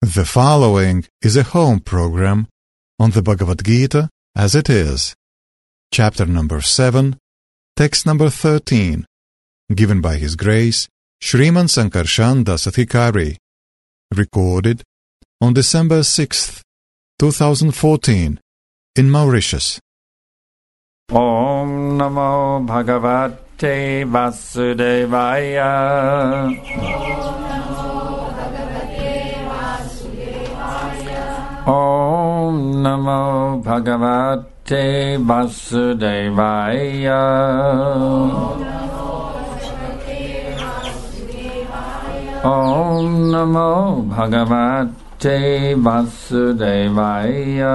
The following is a home program on the Bhagavad Gita as it is, chapter number 7, text number 13, given by His Grace Shriman Sankarshan Dasathikari, recorded on December 6th, 2014, in Mauritius. Om Namo Bhagavate Vasudevaya. Om Namo Bhagavate Vasudevaya. Om Namo Bhagavate Vasudevaya.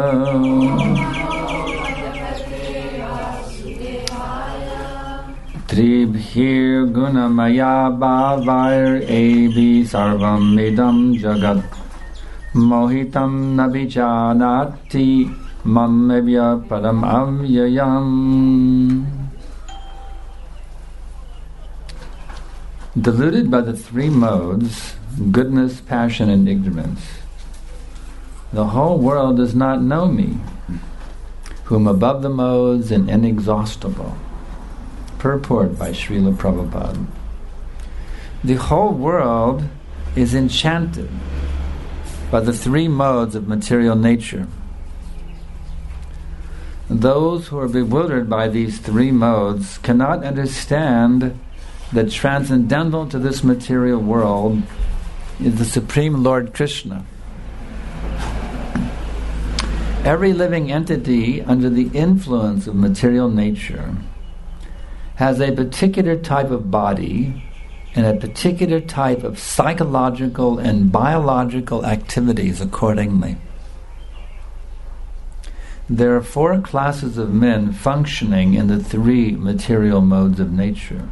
Tribhir gunamaya bhavair evi sarvam idam jagat mohitam nabijanati mamevya padam avyayam. Deluded by the three modes, goodness, passion, and ignorance, the whole world does not know me, whom above the modes and inexhaustible. Purport by Srila Prabhupada. The whole world is enchanted by the three modes of material nature. Those who are bewildered by these three modes cannot understand that transcendental to this material world is the Supreme Lord Krishna. Every living entity under the influence of material nature has a particular type of body and a particular type of psychological and biological activities accordingly. There are four classes of men functioning in the three material modes of nature.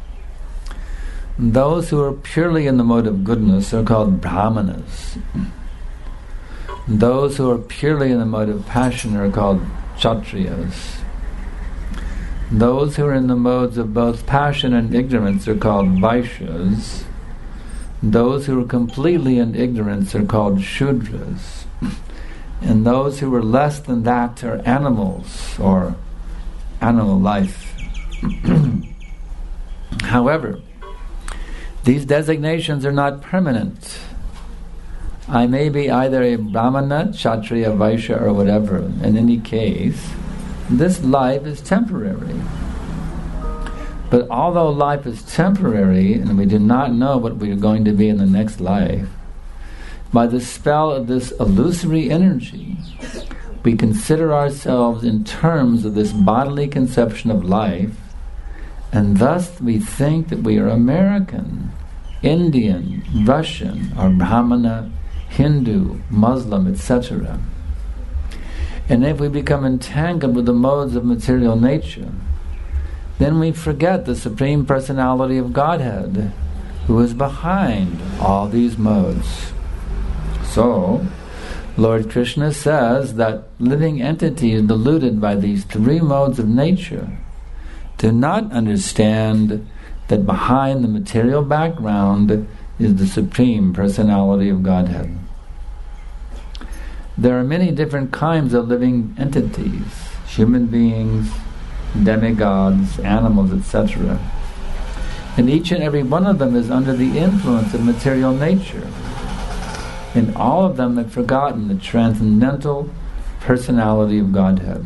Those who are purely in the mode of goodness are called brahmanas. Those who are purely in the mode of passion are called kshatriyas. Those who are in the modes of both passion and ignorance are called vaishyas. Those who are completely in ignorance are called shudras. And those who are less than that are animals, or animal life. However, these designations are not permanent. I may be either a brahmana, kshatriya, vaishya, or whatever. In any case, this life is temporary. But although life is temporary and we do not know what we are going to be in the next life, by the spell of this illusory energy, we consider ourselves in terms of this bodily conception of life, and thus we think that we are American, Indian, Russian, or Brahmana, Hindu, Muslim, etc. And if we become entangled with the modes of material nature, then we forget the Supreme Personality of Godhead, who is behind all these modes. So, Lord Krishna says that living entities deluded by these three modes of nature do not understand that behind the material background is the Supreme Personality of Godhead. There are many different kinds of living entities, human beings, demigods, animals, etc. And each and every one of them is under the influence of material nature. And all of them have forgotten the transcendental personality of Godhead.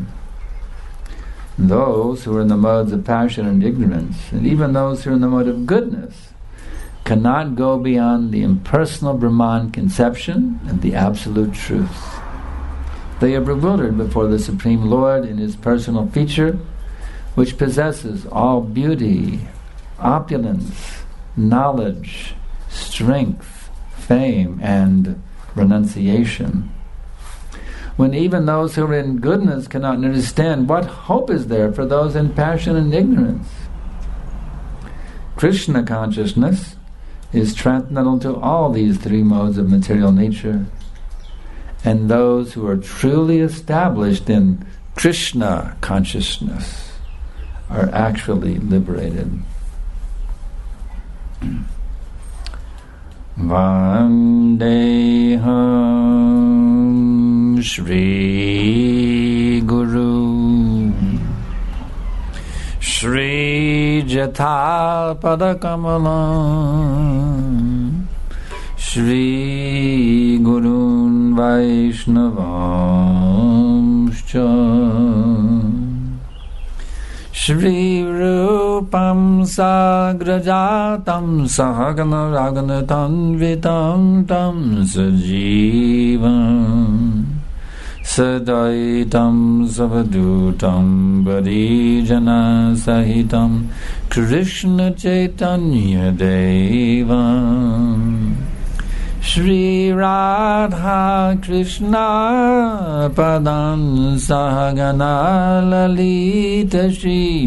Those who are in the modes of passion and ignorance, and even those who are in the mode of goodness, cannot go beyond the impersonal Brahman conception of the absolute truth. They are bewildered before the Supreme Lord in His personal feature, which possesses all beauty, opulence, knowledge, strength, fame, and renunciation. When even those who are in goodness cannot understand, what hope is there for those in passion and ignorance? Krishna consciousness is transcendental to all these three modes of material nature. And those who are truly established in Krishna consciousness are actually liberated. Vandeham Shri Guru Shri Jata Padakamalam Shri Gurun Vaishnavamscha Shri Rupam Sagrajatam Sahagana Raganatam Vitam Tam Sajivam Sadaitam Savadutam Varijana Sahitam Krishna Chaitanya Devam Shri Radha Krishna Padan Sahagana Lalita Shri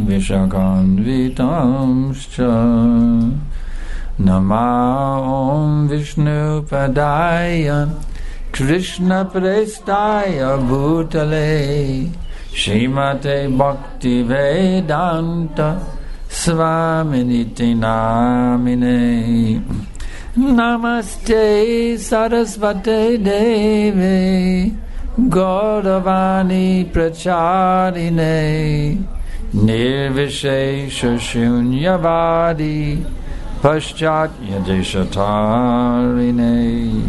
Vishakanvitamscha Nama Om Vishnu Padaya Krishna Prestaya Bhutale Srimate Bhakti Vedanta Swaminiti Namine Namaste Sarasvate Devi Gauravani Pracharine Nirvishesha Shunyavadi Paschatya Deshatarine.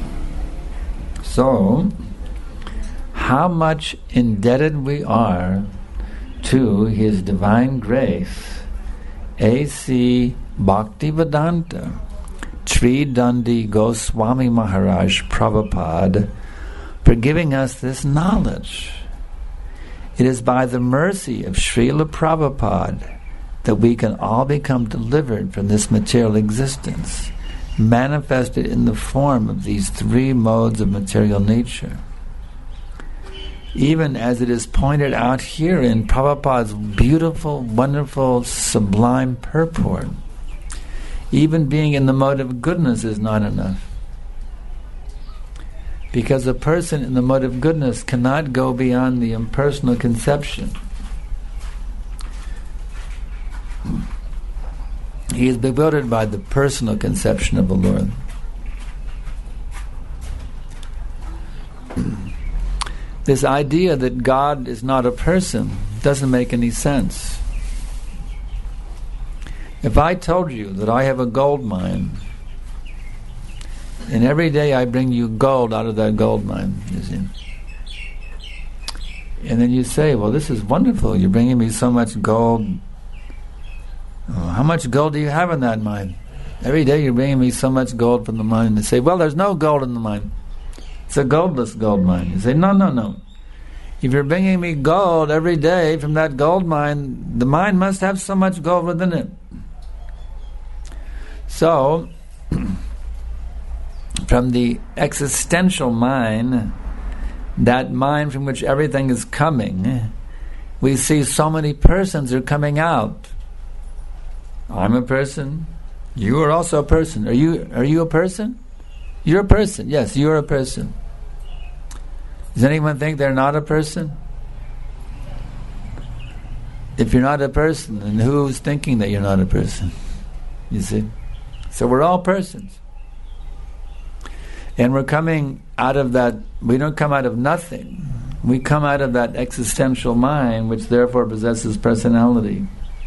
So, how much indebted we are to His Divine Grace, A.C. Bhaktivedanta Sri Dandi Goswami Maharaj Prabhupada, for giving us this knowledge. It is by the mercy of Srila Prabhupada that we can all become delivered from this material existence, manifested in the form of these three modes of material nature. Even as it is pointed out here in Prabhupada's beautiful, wonderful, sublime purport, even being in the mode of goodness is not enough. Because a person in the mode of goodness cannot go beyond the impersonal conception. He is bewildered by the personal conception of the Lord. This idea that God is not a person doesn't make any sense. If I told you that I have a gold mine, and every day I bring you gold out of that gold mine, you see, and then you say, well, this is wonderful, you're bringing me so much gold. Oh, how much gold do you have in that mine? Every day you're bringing me so much gold from the mine. And they say, well, there's no gold in the mine. It's a goldless gold mine. You say, no. If you're bringing me gold every day from that gold mine, the mine must have so much gold within it. So, from the existential mine, that mine from which everything is coming, we see so many persons are coming out. I'm a person. You are also a person. Are you a person? You're a person. Yes, you're a person. Does anyone think they're not a person? If you're not a person, then who's thinking that you're not a person? You see? So we're all persons. And we're coming out of that, we don't come out of nothing. We come out of that existential mind, which therefore possesses personality.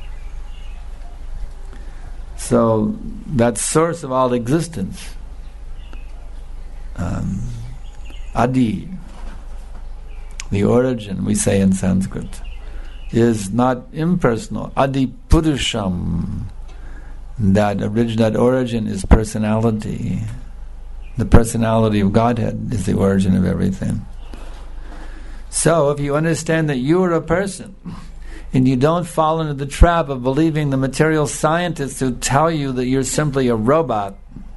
So, that source of all existence, Adi, the origin, we say in Sanskrit, is not impersonal. Adi Purusham, that origin is personality. The personality of Godhead is the origin of everything. So, if you understand that you are a person, and you don't fall into the trap of believing the material scientists who tell you that you're simply a robot,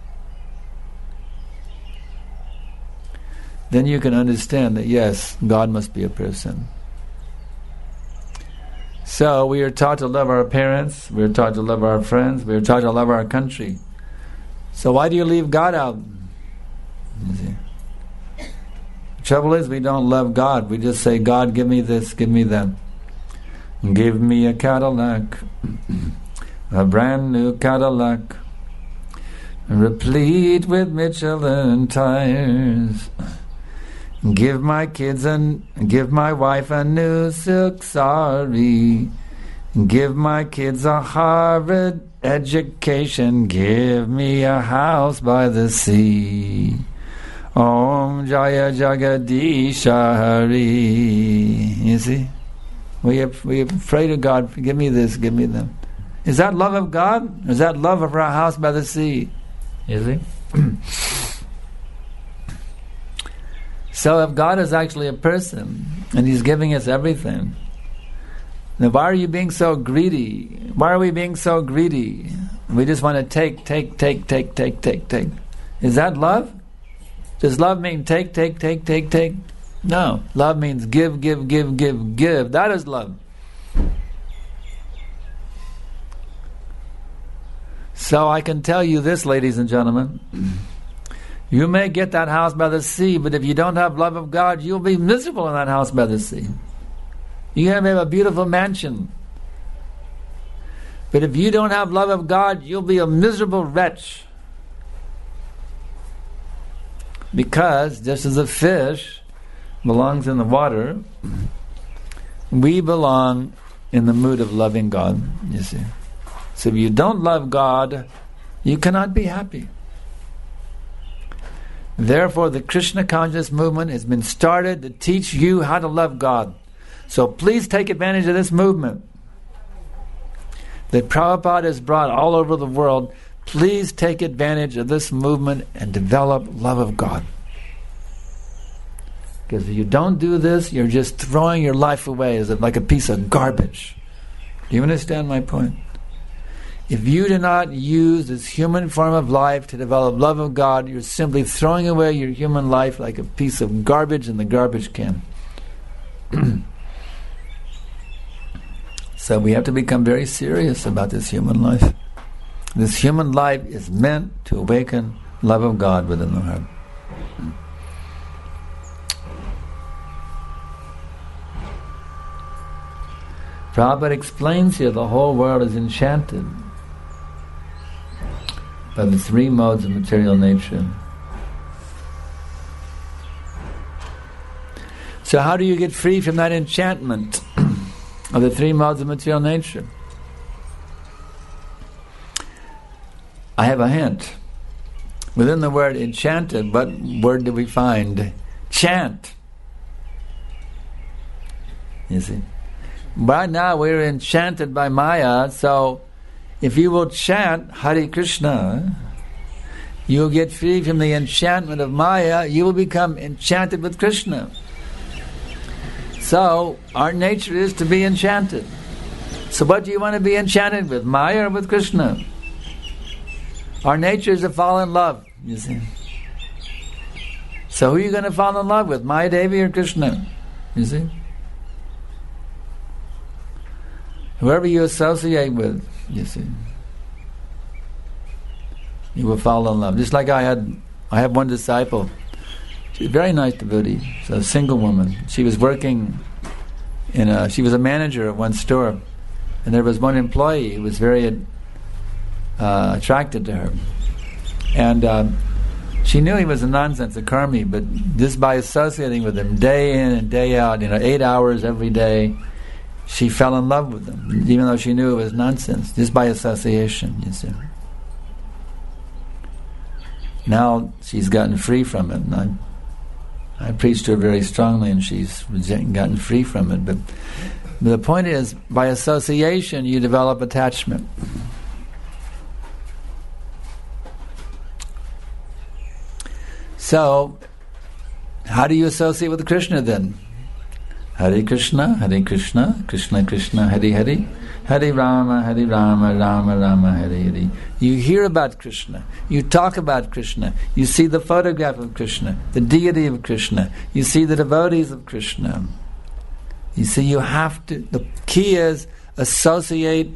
then you can understand that yes, God must be a person. So we are taught to love our parents, we are taught to love our friends, we are taught to love our country. So why do you leave God out? You see? The trouble is we don't love God. We just say, God, give me this, give me that. Give me a Cadillac, a brand new Cadillac, replete with Michelin tires. Give my wife a new silk sari. Give my kids a Harvard education. Give me a house by the sea. Om Jaya Jagadisha Hari. You see? We pray to God, give me this, give me them. Is that love of God? Or is that love of our house by the sea? You see? So if God is actually a person, and He's giving us everything, then why are you being so greedy? Why are we being so greedy? We just want to take. Is that love? Does love mean take? No. Love means give. That is love. So I can tell you this, ladies and gentlemen. You may get that house by the sea, but if you don't have love of God, you'll be miserable in that house by the sea. You can have a beautiful mansion, but if you don't have love of God, you'll be a miserable wretch. Because just as a fish belongs in the water, we belong in the mood of loving God, you see. So if you don't love God, you cannot be happy. Therefore, the Krishna conscious movement has been started to teach you how to love God. So please take advantage of this movement that Prabhupada has brought all over the world. Please take advantage of this movement and develop love of God. Because if you don't do this, you're just throwing your life away as like a piece of garbage. Do you understand my point? If you do not use this human form of life to develop love of God, you're simply throwing away your human life like a piece of garbage in the garbage can. So we have to become very serious about this human life. This human life is meant to awaken love of God within the heart. Prabhupada explains here the whole world is enchanted by the three modes of material nature. So how do you get free from that enchantment of the three modes of material nature? I have a hint. Within the word enchanted, what word do we find? Chant. You see? Right now we're enchanted by Maya, so if you will chant Hare Krishna, you'll get free from the enchantment of Maya, you will become enchanted with Krishna. So, our nature is to be enchanted. So what do you want to be enchanted with, Maya or with Krishna? Our nature is to fall in love, you see. So who are you going to fall in love with, Maya Devi or Krishna? You see? Whoever you associate with, you see, you will fall in love. Just like I have one disciple. She's a very nice devotee. She's a single woman. She was working she was a manager at one store, and there was one employee who was very attracted to her. And she knew he was a nonsense, a karmi, but just by associating with him day in and day out, 8 hours every day, she fell in love with him, even though she knew it was nonsense, just by association, you see. Now she's gotten free from it, and I preached to her very strongly, and she's gotten free from it. But the point is, by association, you develop attachment. So, how do you associate with Krishna then? Hare Krishna, Krishna Krishna, Hare Hare, Hare Rama, Rama Rama, Hare Hare. You hear about Krishna, you talk about Krishna, you see the photograph of Krishna, the deity of Krishna, you see the devotees of Krishna. You see, you have to, the key is associate.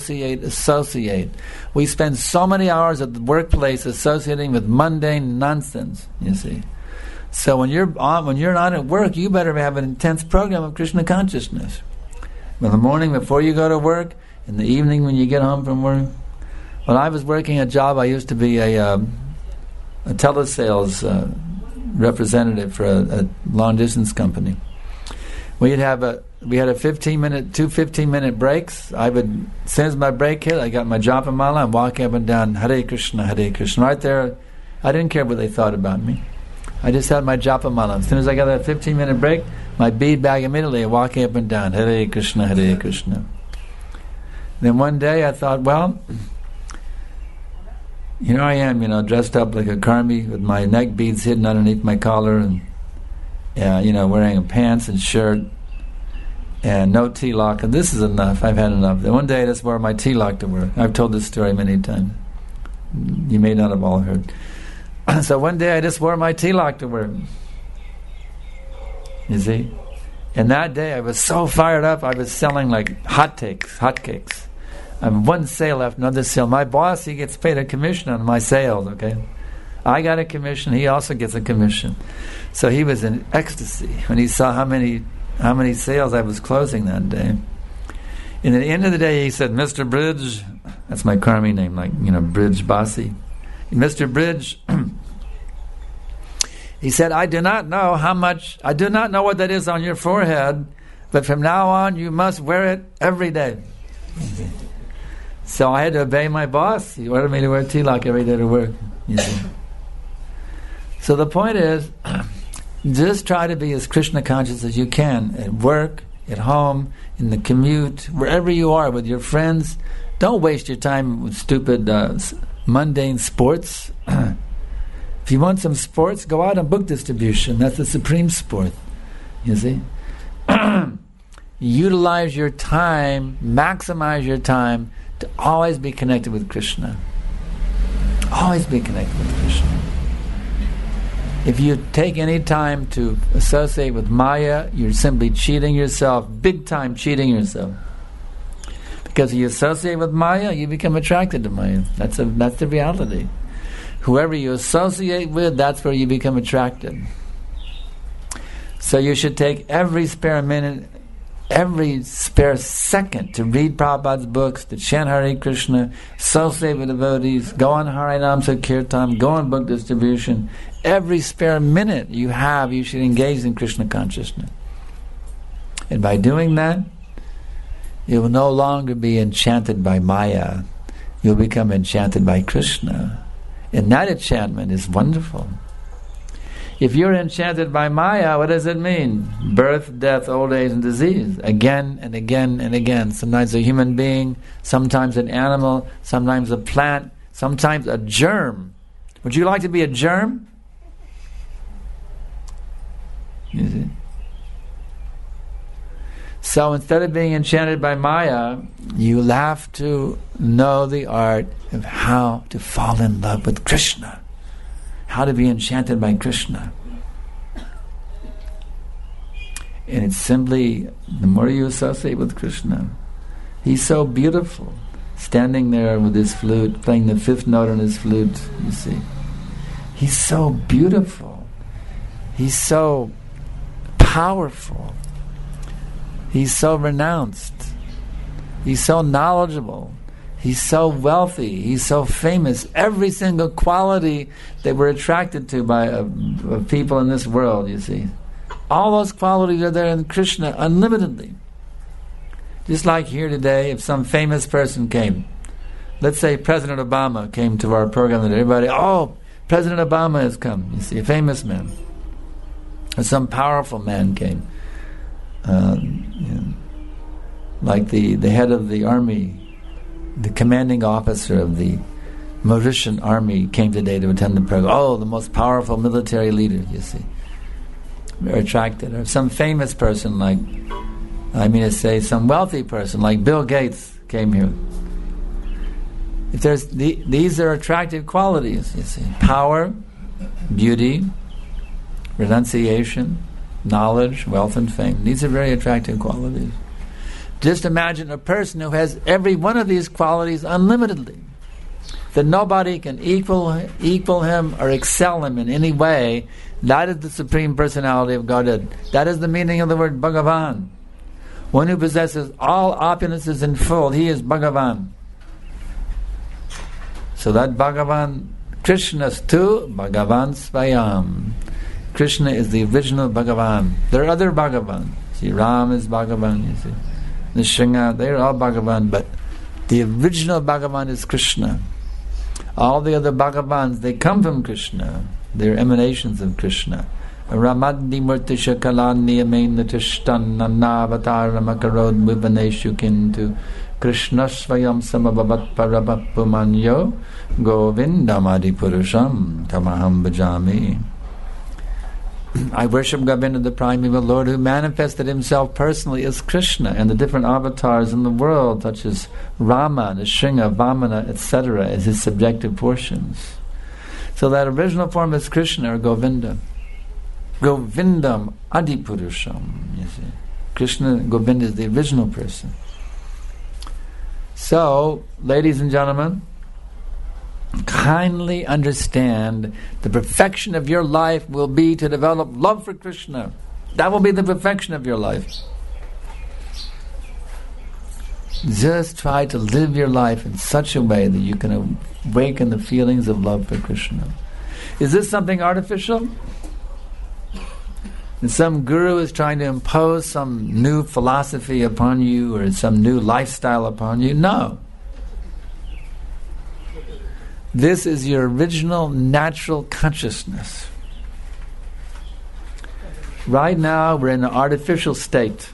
We spend so many hours at the workplace associating with mundane nonsense, you see. So when you're not at work, you better have an intense program of Krishna consciousness. In the morning before you go to work, in the evening when you get home from work. When I was working a job, I used to be a telesales representative for a long distance company. We had a 15-minute breaks. I would, as soon as my break hit, I got my japamala, I'm walking up and down, Hare Krishna, right there. I didn't care what they thought about me. I just had my japamala. As soon as I got that 15-minute break, my bead bag immediately, walking up and down, Hare Krishna, Hare Krishna. Then one day I thought, well, here I am, dressed up like a karmi with my neck beads hidden underneath my collar and, wearing pants and shirt and no tilak, and this is enough. I've had enough. Then one day I just wore my tilak to work. I've told this story many times. You may not have all heard. So one day I just wore my tilak to work. You see? And that day I was so fired up, I was selling like hotcakes. One sale after another sale. My boss, he gets paid a commission on my sales, okay? I got a commission, he also gets a commission. So he was in ecstasy when he saw how many sales I was closing that day. And at the end of the day he said, Mr. Bridge, that's my karmi name, Bridge Basi. Mr. Bridge, he said, I do not know what that is on your forehead, but from now on you must wear it every day. So I had to obey my boss. He ordered me to wear tilak every day to work. You see. So the point is, just try to be as Krishna conscious as you can at work, at home, in the commute, wherever you are with your friends. Don't waste your time with stupid, mundane sports. If you want some sports, go out on book distribution. That's the supreme sport. You see? Utilize your time, maximize your time to always be connected with Krishna. Always be connected with Krishna. If you take any time to associate with Maya, you're simply cheating yourself, big time cheating yourself. Because if you associate with Maya, you become attracted to Maya. That's the reality. Whoever you associate with, that's where you become attracted. So you should take every spare minute, every spare second to read Prabhupada's books, to chant Hare Krishna, associate with devotees, go on Harinam Sankirtan, go on book distribution. Every spare minute you have, you should engage in Krishna consciousness. And by doing that, you will no longer be enchanted by Maya. You'll become enchanted by Krishna. And that enchantment is wonderful. If you're enchanted by Maya, what does it mean? Birth, death, old age, and disease. Again and again and again. Sometimes a human being, sometimes an animal, sometimes a plant, sometimes a germ. Would you like to be a germ? You see? So instead of being enchanted by Maya, you'll have to know the art of how to fall in love with Krishna. How to be enchanted by Krishna. And it's simply, the more you associate with Krishna, he's so beautiful, standing there with his flute, playing the fifth note on his flute, you see. He's so beautiful. He's so powerful. He's so renounced. He's so knowledgeable. He's so wealthy. He's so famous. Every single quality that we're attracted to by of people in this world, you see. All those qualities are there in Krishna unlimitedly. Just like here today, if some famous person came, let's say President Obama came to our program today, everybody, oh, President Obama has come. You see, a famous man. Or some powerful man came. Like the head of the army, the commanding officer of the Mauritian army came today to attend the program. Oh, the most powerful military leader, you see. They're attracted. Or some famous person like, some wealthy person like Bill Gates came here. If there's these are attractive qualities, you see. Power, beauty, renunciation, knowledge, wealth and fame. These are very attractive qualities. Just imagine a person who has every one of these qualities unlimitedly. That nobody can equal him or excel him in any way. That is the Supreme Personality of Godhead. That is the meaning of the word Bhagavan. One who possesses all opulences in full, he is Bhagavan. So that Bhagavan, Krishna's tu, Bhagavan Svayam. Krishna is the original Bhagavan. There are other Bhagavan. See, Ram is Bhagavan, you see. Nrsimha, they are all Bhagavan, but the original Bhagavan is Krishna. All the other Bhagavans, they come from Krishna. They're emanations of Krishna. Ramadni Murtisha Kalani Amain Natishtan Nanavatar Makarod Vivaneshu Kintu Krishna Svayam Samabhavat Parabapumanyo Govindamadi Purusham Tamaham Bhajami. I worship Govinda, the primeval Lord, who manifested himself personally as Krishna, and the different avatars in the world, such as Rama, Nrsimha, Vamana, etc., as his subjective portions. So that original form is Krishna or Govinda. Govindam Adipurusham, you see. Krishna, Govinda is the original person. So, ladies and gentlemen, kindly understand the perfection of your life will be to develop love for Krishna. That will be the perfection of your life. Just try to live your life in such a way that you can awaken the feelings of love for Krishna. Is this something artificial? And some guru is trying to impose some new philosophy upon you or some new lifestyle upon you? No. This is your original natural consciousness. Right now we're in an artificial state.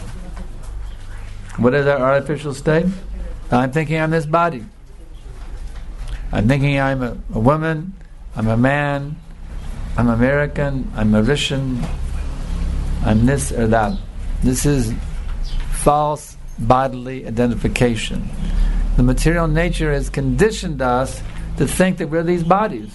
What is our artificial state? I'm thinking I'm this body. I'm thinking I'm a woman, I'm a man, I'm American, I'm Mauritian, I'm this or that. This is false bodily identification. The material nature has conditioned us to think that we're these bodies.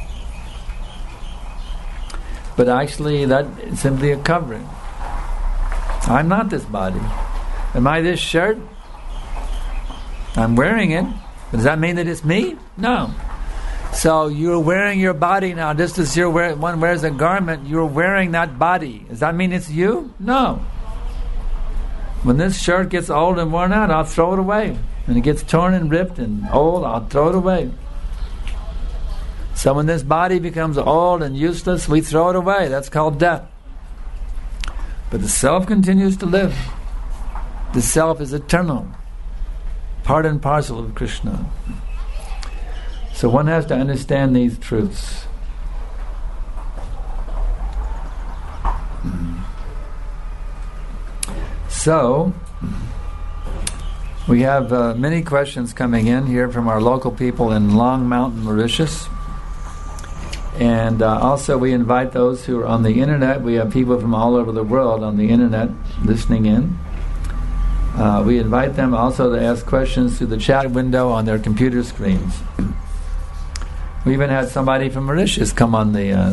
But actually that is simply a covering. I'm not this body. Am I this shirt? I'm wearing it. But does that mean that it's me? No. So you're wearing your body now, just as one wears a garment, you're wearing that body. Does that mean it's you? No. When this shirt gets old and worn out, I'll throw it away. When it gets torn and ripped and old, I'll throw it away. So when this body becomes old and useless, we throw it away. That's called death. But the self continues to live. The self is eternal, part and parcel of Krishna. So one has to understand these truths. So, we have many questions coming in here from our local people in Long Mountain, Mauritius. And also we invite those who are on the internet. We have people from all over the world on the internet listening in. We invite them also to ask questions through the chat window on their computer screens. We even had somebody from Mauritius come on the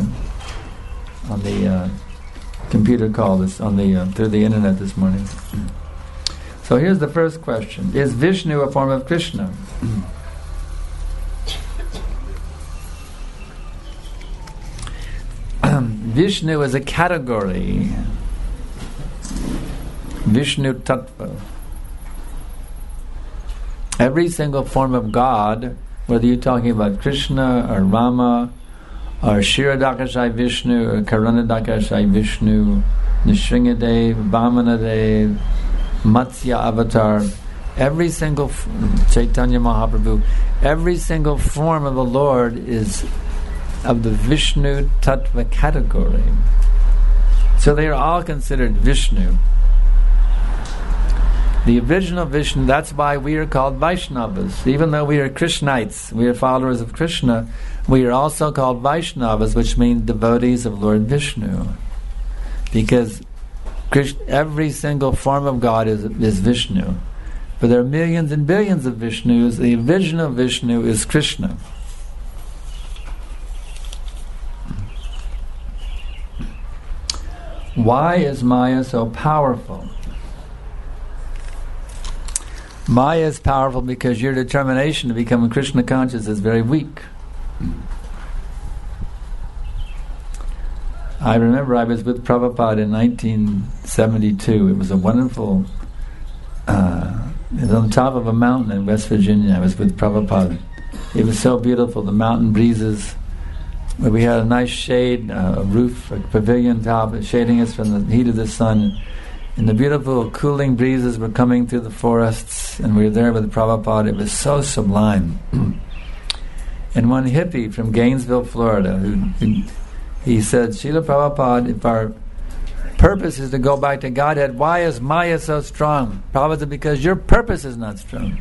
computer call through the internet this morning. So here's the first question: is Vishnu a form of Krishna? Vishnu is a category. Vishnu Tattva. Every single form of God, whether you're talking about Krishna or Rama or Kshirodakashayi Vishnu or Karanadakashayi Vishnu, Nrsimhadev, Vamanadev, Matsya Avatar, every single Chaitanya Mahaprabhu, every single form of the Lord is of the Vishnu Tattva category. So they are all considered Vishnu. The original Vishnu, that's why we are called Vaishnavas. Even though we are Krishnites, we are followers of Krishna, we are also called Vaishnavas, which means devotees of Lord Vishnu. Because every single form of God is Vishnu. But there are millions and billions of Vishnus. The original Vishnu is Krishna. Why is Maya so powerful? Maya is powerful because your determination to become Krishna conscious is very weak. I remember I was with Prabhupada in 1972. It was a wonderful... it was on top of a mountain in West Virginia. I was with Prabhupada. It was so beautiful. The mountain breezes where we had a nice shade, a roof, a pavilion top, shading us from the heat of the sun. And the beautiful cooling breezes were coming through the forests, and we were there with Prabhupada. It was so sublime. And one hippie from Gainesville, Florida, he said, Srila Prabhupada, if our purpose is to go back to Godhead, why is Maya so strong? Prabhupada said, because your purpose is not strong.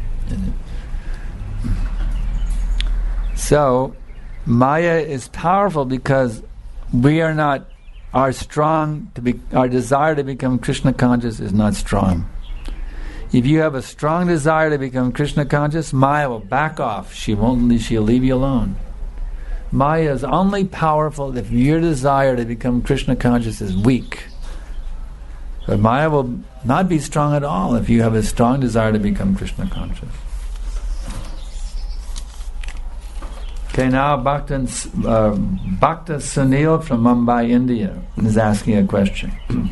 So, Maya is powerful because we are not, our desire to become Krishna conscious is not strong. If you have a strong desire to become Krishna conscious, Maya will back off. She'll leave you alone. Maya is only powerful if your desire to become Krishna conscious is weak. But Maya will not be strong at all if you have a strong desire to become Krishna conscious. Okay, now Bhakta Sunil from Mumbai, India is asking a question.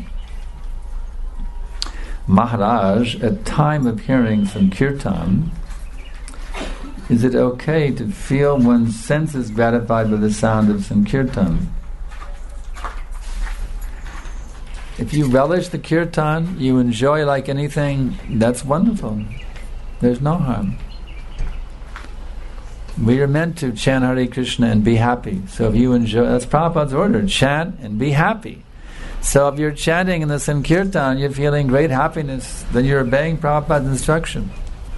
Maharaj, at time of hearing Sankirtan, is it okay to feel one's senses gratified by the sound of Sankirtan? If you relish the Kirtan, you enjoy like anything, that's wonderful. There's no harm. We are meant to chant Hare Krishna and be happy. So if you enjoy, that's Prabhupada's order, chant and be happy. So if you're chanting in the Sankirtan, you're feeling great happiness, then you're obeying Prabhupada's instruction.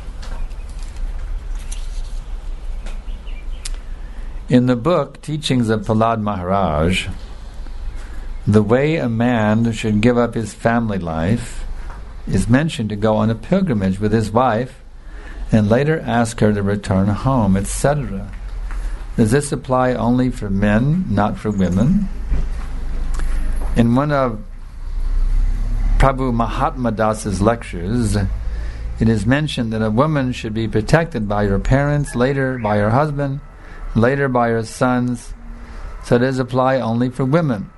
In the book, Teachings of Prahlad Maharaj, the way a man should give up his family life is mentioned to go on a pilgrimage with his wife and later ask her to return home, etc. Does this apply only for men, not for women? In one of Prabhu Mahatma Das's lectures, it is mentioned that a woman should be protected by her parents, later by her husband, later by her sons. So does apply only for women?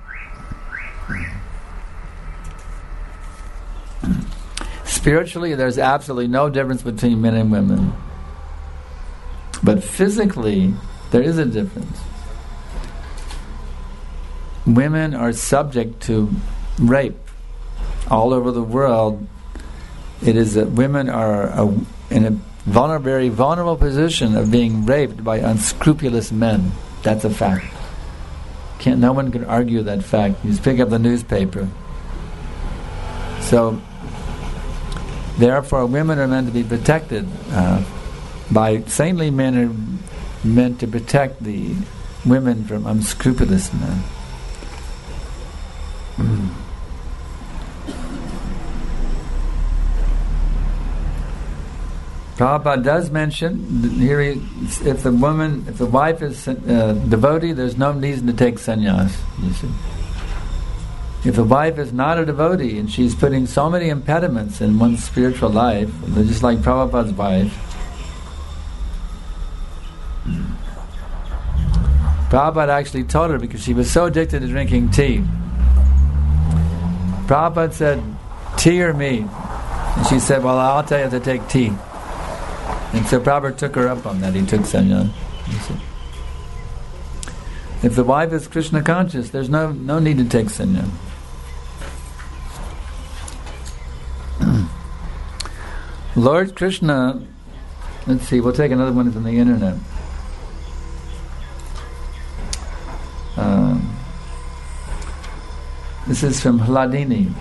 Spiritually, there's absolutely no difference between men and women. But physically, there is a difference. Women are subject to rape. All over the world, it is that women are in a very vulnerable position of being raped by unscrupulous men. That's a fact. No one can argue that fact. You just pick up the newspaper. So, therefore, women are meant to be protected by saintly men are meant to protect the women from unscrupulous men. Prabhupada does mention here, if the wife is devotee, there's no reason to take sannyas. You see, if the wife is not a devotee and she's putting so many impediments in one's spiritual life, just like Prabhupada's wife, Prabhupada actually told her because she was so addicted to drinking tea. Prabhupada said, "Tea or me?" And she said, "Well, I'll tell you to take tea." And so Prabhupada took her up on that. He took sannyas. If the wife is Krishna conscious, there's no need to take sannyas. Lord Krishna, let's see, we'll take another one from the internet. This is from Hladini.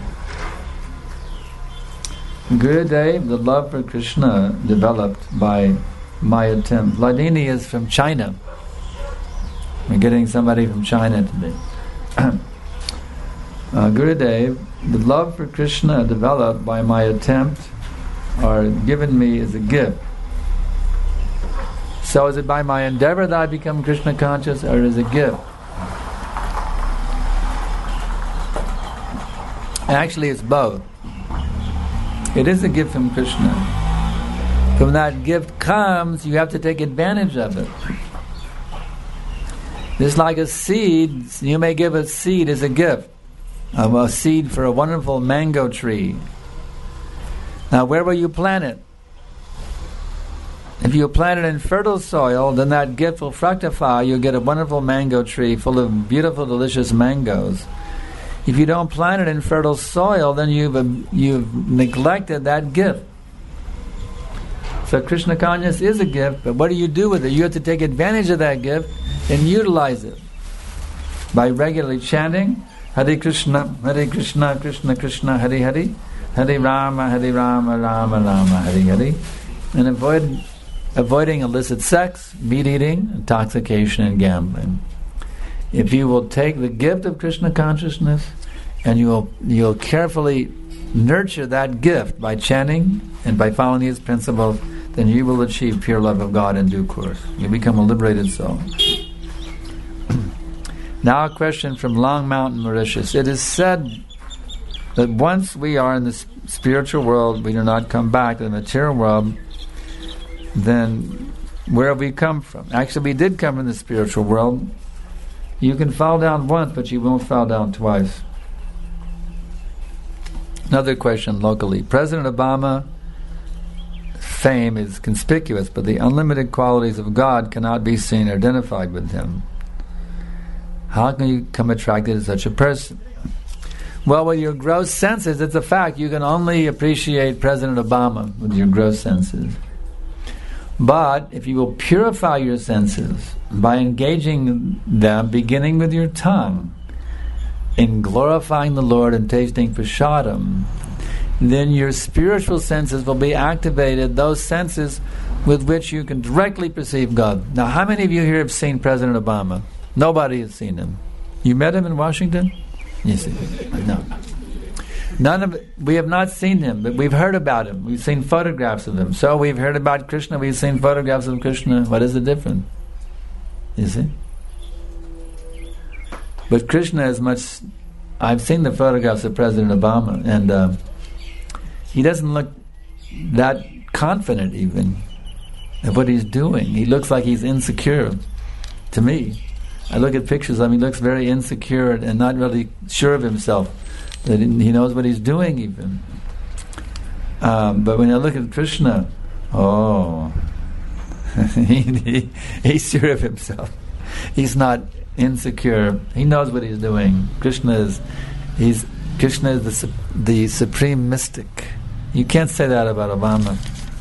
Gurudev, the love for Krishna developed by Maya Tim. Hladini is from China. We're getting somebody from China today. Gurudev, the love for Krishna developed by my attempt or given me as a gift. So is it by my endeavor that I become Krishna conscious, or is it a gift? Actually, it's both. It is a gift from Krishna. From that gift comes, you have to take advantage of it. Just like a seed, you may give a seed as a gift, a seed for a wonderful mango tree. Now, where will you plant it? If you plant it in fertile soil, then that gift will fructify. You'll get a wonderful mango tree full of beautiful, delicious mangoes. If you don't plant it in fertile soil, then you've neglected that gift. So Krishna consciousness is a gift, but what do you do with it? You have to take advantage of that gift and utilize it by regularly chanting Hare Krishna, Krishna Krishna, Hare Hare, Hare Rama, Rama Rama, Hare Hare, and avoiding illicit sex, meat eating, intoxication, and gambling. If you will take the gift of Krishna consciousness and you'll carefully nurture that gift by chanting and by following these principles, then you will achieve pure love of God in due course. You become a liberated soul. Now a question from Long Mountain, Mauritius. It is said that once we are in the spiritual world, we do not come back to the material world. Then where have we come from? Actually, we did come from the spiritual world. You can fall down once, but you won't fall down twice. Another question locally. President Obama's fame is conspicuous, but the unlimited qualities of God cannot be seen or identified with him. How can you become attracted to such a person? Well, with your gross senses, it's a fact. You can only appreciate President Obama with your gross senses. But if you will purify your senses by engaging them, beginning with your tongue, in glorifying the Lord and tasting prasadam, then your spiritual senses will be activated, those senses with which you can directly perceive God. Now, how many of you here have seen President Obama? Nobody has seen him. You met him in Washington? You see? No. We have not seen him, but we've heard about him. We've seen photographs of him. So we've heard about Krishna, we've seen photographs of Krishna. What is the difference? You see? But Krishna is much... I've seen the photographs of President Obama, and he doesn't look that confident even of what he's doing. He looks like he's insecure to me. I look at pictures of him, he looks very insecure and not really sure of himself, that he knows what he's doing even. But when I look at Krishna, he's sure of himself. He's not insecure. He knows what he's doing. Krishna is the supreme mystic. You can't say that about Obama.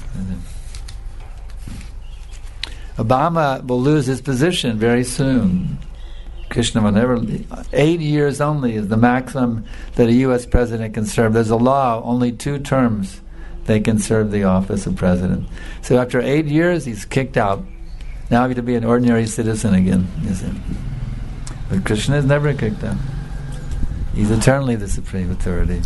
Obama will lose his position very soon. Krishna will never... 8 years only is the maximum that a U.S. president can serve. There's a law, only 2 terms they can serve the office of president. So after 8 years, he's kicked out. Now you have to be an ordinary citizen again, you see. But Krishna is never kicked out. He's eternally the supreme authority.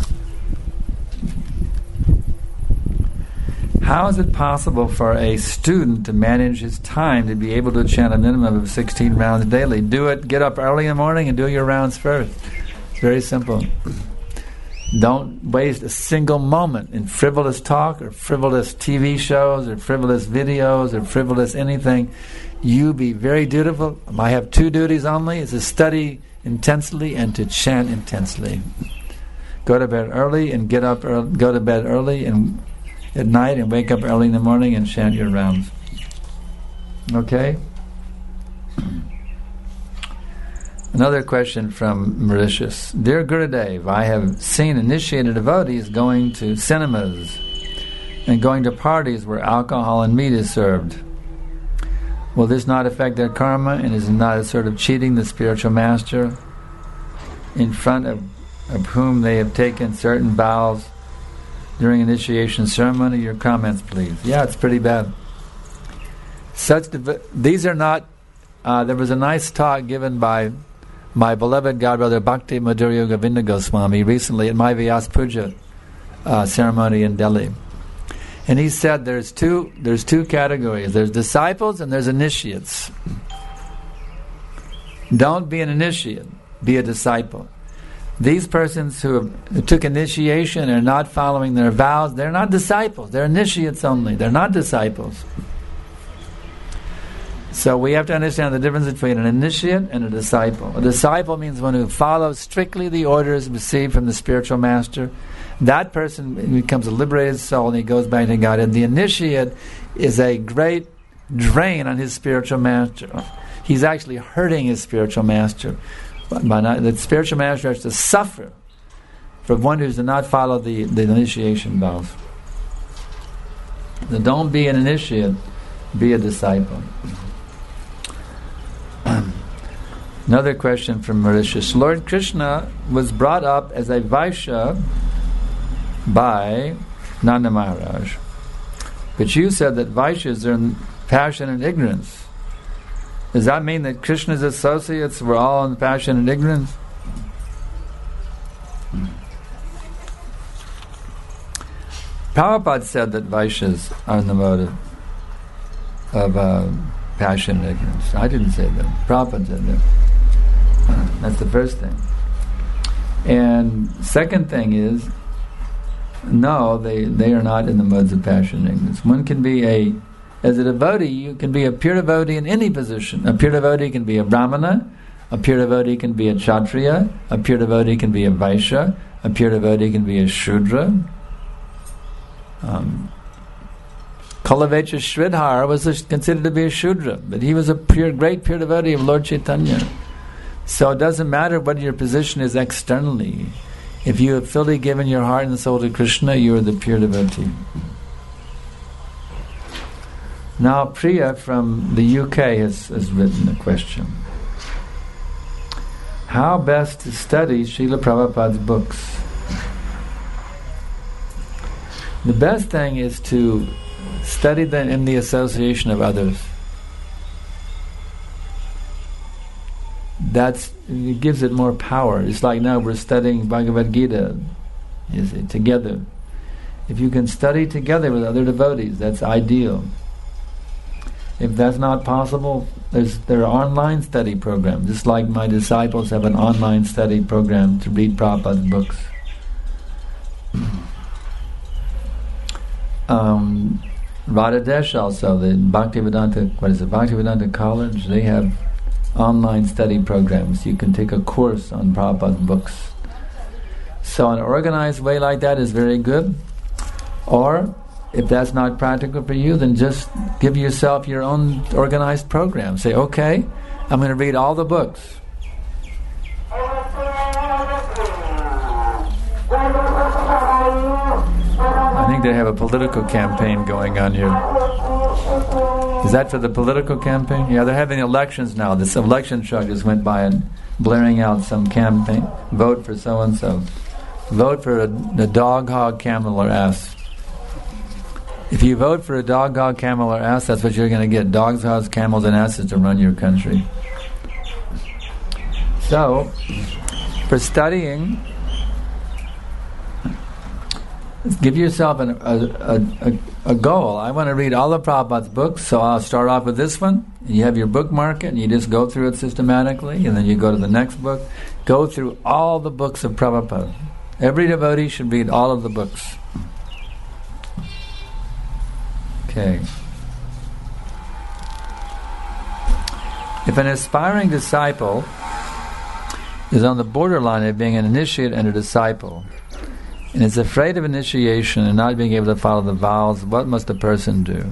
How is it possible for a student to manage his time to be able to chant a minimum of 16 rounds daily? Do it, get up early in the morning and do your rounds first. It's very simple. Don't waste a single moment in frivolous talk or frivolous TV shows or frivolous videos or frivolous anything. You be very dutiful. I have 2 duties only, is to study intensely and to chant intensely. Go to bed early and get up early, go to bed early and at night and wake up early in the morning and chant your rounds. Okay? Another question from Mauritius. Dear Gurudev, I have seen initiated devotees going to cinemas and going to parties where alcohol and meat is served. Will this not affect their karma, and is it not a sort of cheating the spiritual master in front of whom they have taken certain vows during initiation ceremony? Your comments, please. Yeah, it's pretty bad. These are not... there was a nice talk given by my beloved godbrother Bhakti Madhurya Govinda Goswami recently at my Vyas Puja ceremony in Delhi. And he said there's two categories. There's disciples and there's initiates. Don't be an initiate, be a disciple. These persons who took initiation are not following their vows. They're not disciples. They're initiates only. They're not disciples. So we have to understand the difference between an initiate and a disciple. A disciple means one who follows strictly the orders received from the spiritual master. That person becomes a liberated soul and he goes back to God. And the initiate is a great drain on his spiritual master. He's actually hurting his spiritual master. The spiritual master has to suffer for one who does not follow the initiation vows. So don't be an initiate, be a disciple. Another question from Mauritius. Lord Krishna was brought up as a Vaishya by Nanda Maharaj. But you said that Vaishyas are in passion and ignorance. Does that mean that Krishna's associates were all in passion and ignorance? Prabhupada said that Vaishyas are in the mode of passion and ignorance. I didn't say that. Prabhupada said that. That's the first thing. And second thing is, no, they are not in the modes of passion and ignorance. One can be as a devotee, you can be a pure devotee in any position. A pure devotee can be a brahmana, a pure devotee can be a kshatriya, a pure devotee can be a vaishya, a pure devotee can be a shudra. Kalavecha Sridhar was considered to be a shudra, but he was a great pure devotee of Lord Chaitanya. So it doesn't matter what your position is externally. If you have fully given your heart and soul to Krishna, you are the pure devotee. Now Priya from the UK has written a question. How best to study Srila Prabhupada's books? The best thing is to study them in the association of others. It gives it more power. It's like now we're studying Bhagavad Gita, together. If you can study together with other devotees, that's ideal. If that's not possible, there are online study programs. Just like my disciples have an online study program to read Prabhupada's books. Radhadesh also, the Bhaktivedanta College, they have online study programs. You can take a course on Prabhupada's books. So an organized way like that is very good. Or, if that's not practical for you, then just give yourself your own organized program. Say, okay, I'm going to read all the books. I think they have a political campaign going on here. Is that for the political campaign? Yeah, they're having elections now. This election truck just went by and blaring out some campaign. Vote for so-and-so. Vote for the dog, hog, camel, or ass. If you vote for a dog, hog, camel, or ass, that's what you're going to get. Dogs, hogs, camels, and asses to run your country. So, for studying, give yourself a goal. I want to read all of Prabhupada's books, so I'll start off with this one. You have your bookmark, and you just go through it systematically, and then you go to the next book. Go through all the books of Prabhupada. Every devotee should read all of the books. Okay. If an aspiring disciple is on the borderline of being an initiate and a disciple, and is afraid of initiation and not being able to follow the vows, what must a person do?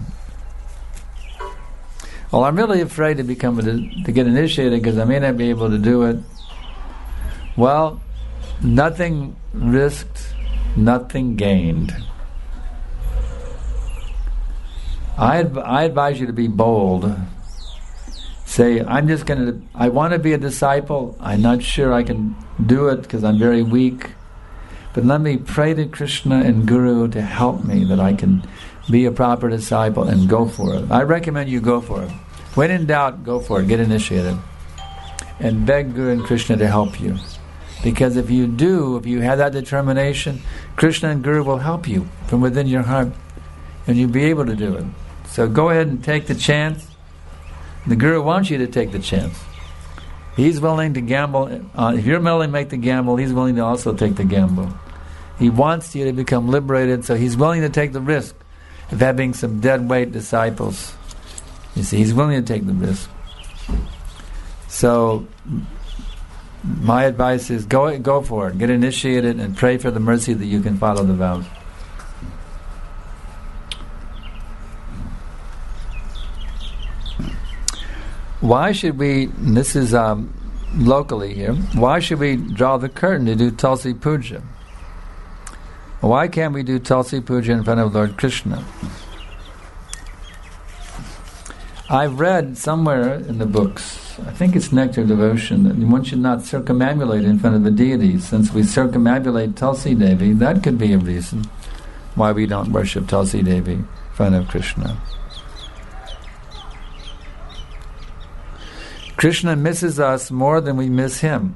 Well, I'm really afraid to get initiated because I may not be able to do it. Well, nothing risked, nothing gained. I advise you to be bold. Say, I want to be a disciple. I'm not sure I can do it because I'm very weak. But let me pray to Krishna and Guru to help me that I can be a proper disciple and go for it. I recommend you go for it. When in doubt, go for it. Get initiated. And beg Guru and Krishna to help you. Because if you have that determination, Krishna and Guru will help you from within your heart. And you'll be able to do it. So go ahead and take the chance. The Guru wants you to take the chance. He's willing to gamble. If you're willing to make the gamble, he's willing to also take the gamble. He wants you to become liberated, so he's willing to take the risk of having some dead weight disciples You see, he's willing to take the risk. So, my advice is go for it. Get initiated and pray for the mercy that you can follow the vows. Why should we, and this is locally here, why should we draw the curtain to do Tulsi Puja? Why can't we do Tulsi Puja in front of Lord Krishna? I've read somewhere in the books, I think it's Nectar Devotion, that one should not circumambulate in front of the deities. Since we circumambulate Tulsi Devi, that could be a reason why we don't worship Tulsi Devi in front of Krishna. Krishna misses us more than we miss him.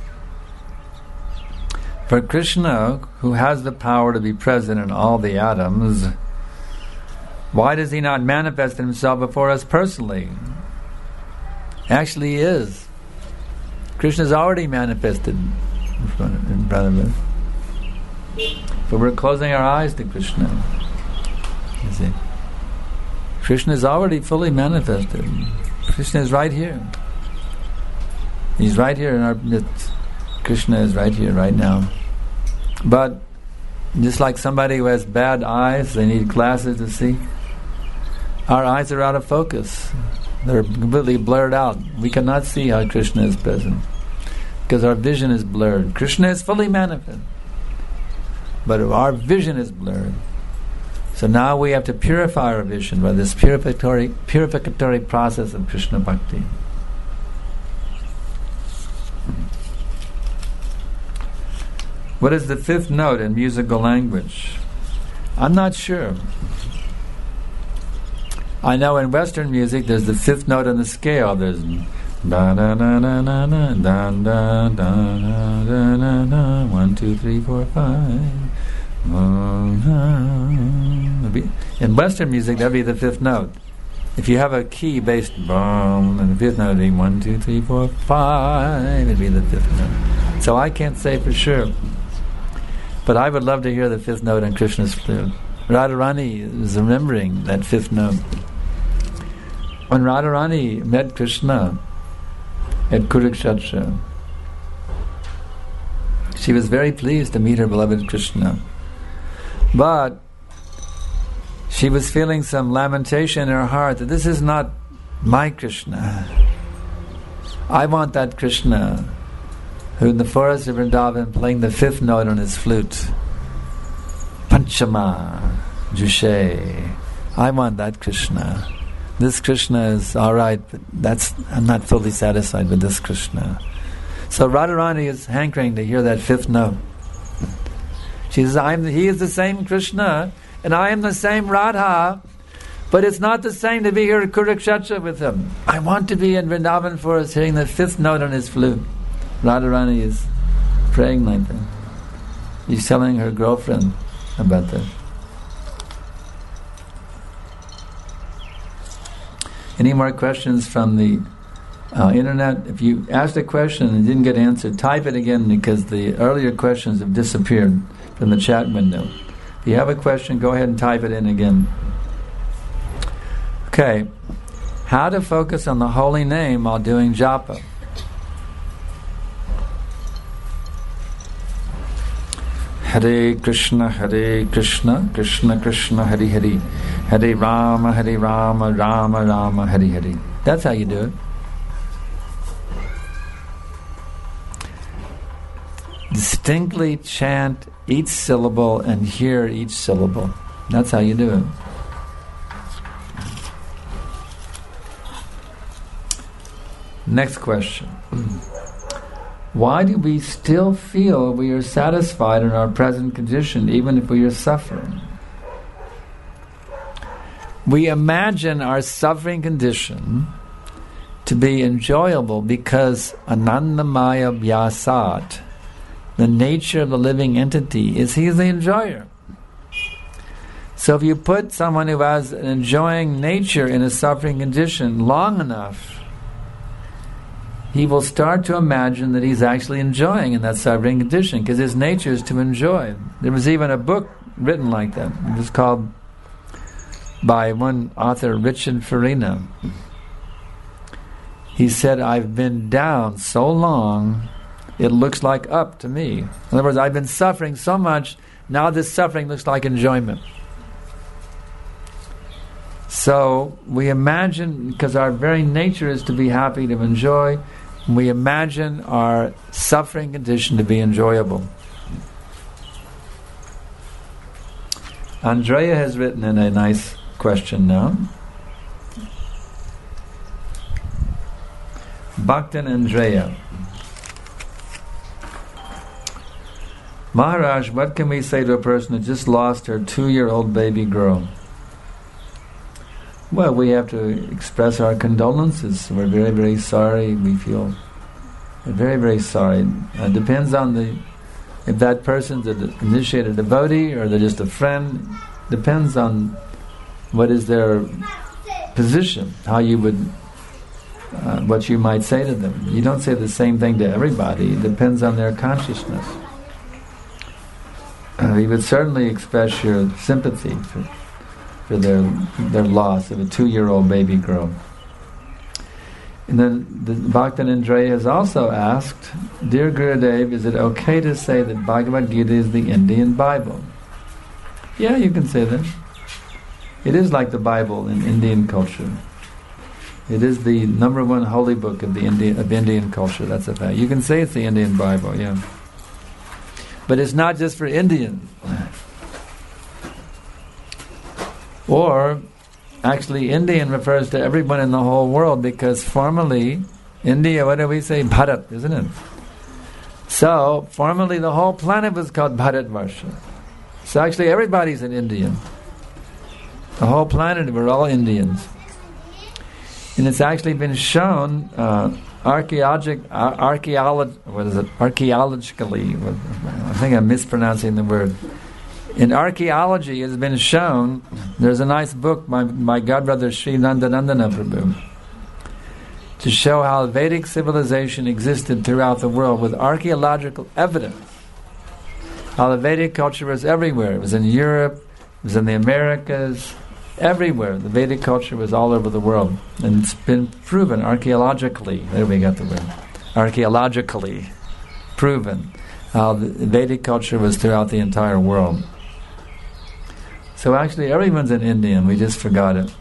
For Krishna, who has the power to be present in all the atoms, why does he not manifest himself before us personally? Actually, he is. Krishna's already manifested in front of us. But we're closing our eyes to Krishna. You see, Krishna is already fully manifested. Krishna is right here. He's right here in our midst. Krishna is right here, right now. But just like somebody who has bad eyes, they need glasses to see. Our eyes are out of focus. They're completely blurred out. We cannot see how Krishna is present because our vision is blurred. Krishna is fully manifest, but our vision is blurred. So now we have to purify our vision by this purificatory process of Krishna Bhakti. What is the fifth note in musical language? I'm not sure. I know in Western music there's the fifth note on the scale. There's da da da da da da da da da da da 1, 2, 3, 4, 5. In Western music that'd be the fifth note. If you have a key based boom, and the fifth note would be 1, 2, 3, 4, 5, it'd be the fifth note. So I can't say for sure. But I would love to hear the fifth note on Krishna's flute. Radharani is remembering that fifth note. When Radharani met Krishna at Kurukshetra, she was very pleased to meet her beloved Krishna. But she was feeling some lamentation in her heart that this is not my Krishna. I want that Krishna who in the forest of Vrindavan playing the fifth note on his flute. Panchama, Jushe. I want that Krishna. This Krishna is alright, but I'm not fully satisfied with this Krishna. So Radharani is hankering to hear that fifth note. She says, he is the same Krishna, and I am the same Radha, but it's not the same to be here at Kurukshetra with him. I want to be in Vrindavan forest hearing the fifth note on his flute. Radharani is praying like that. He's telling her girlfriend about that. Any more questions from the internet? If you asked a question and didn't get answered, type it again because the earlier questions have disappeared from the chat window. If you have a question, go ahead and type it in again. Okay. How to focus on the holy name while doing japa. Hare Krishna, Krishna Krishna, Hare Hare, Hare Rama, Rama Rama, Hare Hare. That's how you do it. Distinctly chant each syllable and hear each syllable. That's how you do it. Next question. Why do we still feel we are satisfied in our present condition, even if we are suffering? We imagine our suffering condition to be enjoyable because Anandamaya Vyasat, the nature of the living entity, is he is the enjoyer. So if you put someone who has an enjoying nature in a suffering condition long enough, he will start to imagine that he's actually enjoying in that suffering condition because his nature is to enjoy. There was even a book written like that. It was called by one author, Richard Farina. He said, I've been down so long, it looks like up to me. In other words, I've been suffering so much, now this suffering looks like enjoyment. So we imagine, because our very nature is to be happy, to enjoy, we imagine our suffering condition to be enjoyable. Andrea has written in a nice question now. Bhaktin Andrea. Maharaj, what can we say to a person who just lost her 2-year-old baby girl? Well, we have to express our condolences. We're very, very sorry. We feel very, very sorry. It depends on if that person's an initiated devotee or they're just a friend. Depends on what is their position, how you would, what you might say to them. You don't say the same thing to everybody. It depends on their consciousness. You would certainly express your sympathy for their loss of a 2-year-old baby girl. And then the Bhaktin Andrea has also asked, Dear Gurudev, is it okay to say that Bhagavad Gita is the Indian Bible? Yeah, you can say that. It is like the Bible in Indian culture. It is the number one holy book of Indian culture. That's a fact. You can say it's the Indian Bible, yeah. But it's not just for Indians. Or, actually, Indian refers to everyone in the whole world, because formally, India, what do we say? Bharat, isn't it? So, formally the whole planet was called Bharatvarsha. So actually everybody's an Indian. The whole planet, we're all Indians. And it's actually been shown archaeologically, I think I'm mispronouncing the word. In archaeology, it has been shown, there's a nice book by my godbrother Sri Nandanandana Prabhu, to show how Vedic civilization existed throughout the world with archaeological evidence. How the Vedic culture was everywhere. It was in Europe, it was in the Americas, everywhere. The Vedic culture was all over the world. And it's been proven archaeologically, there we got the word, archaeologically proven how the Vedic culture was throughout the entire world. So actually everyone's an Indian, we just forgot it.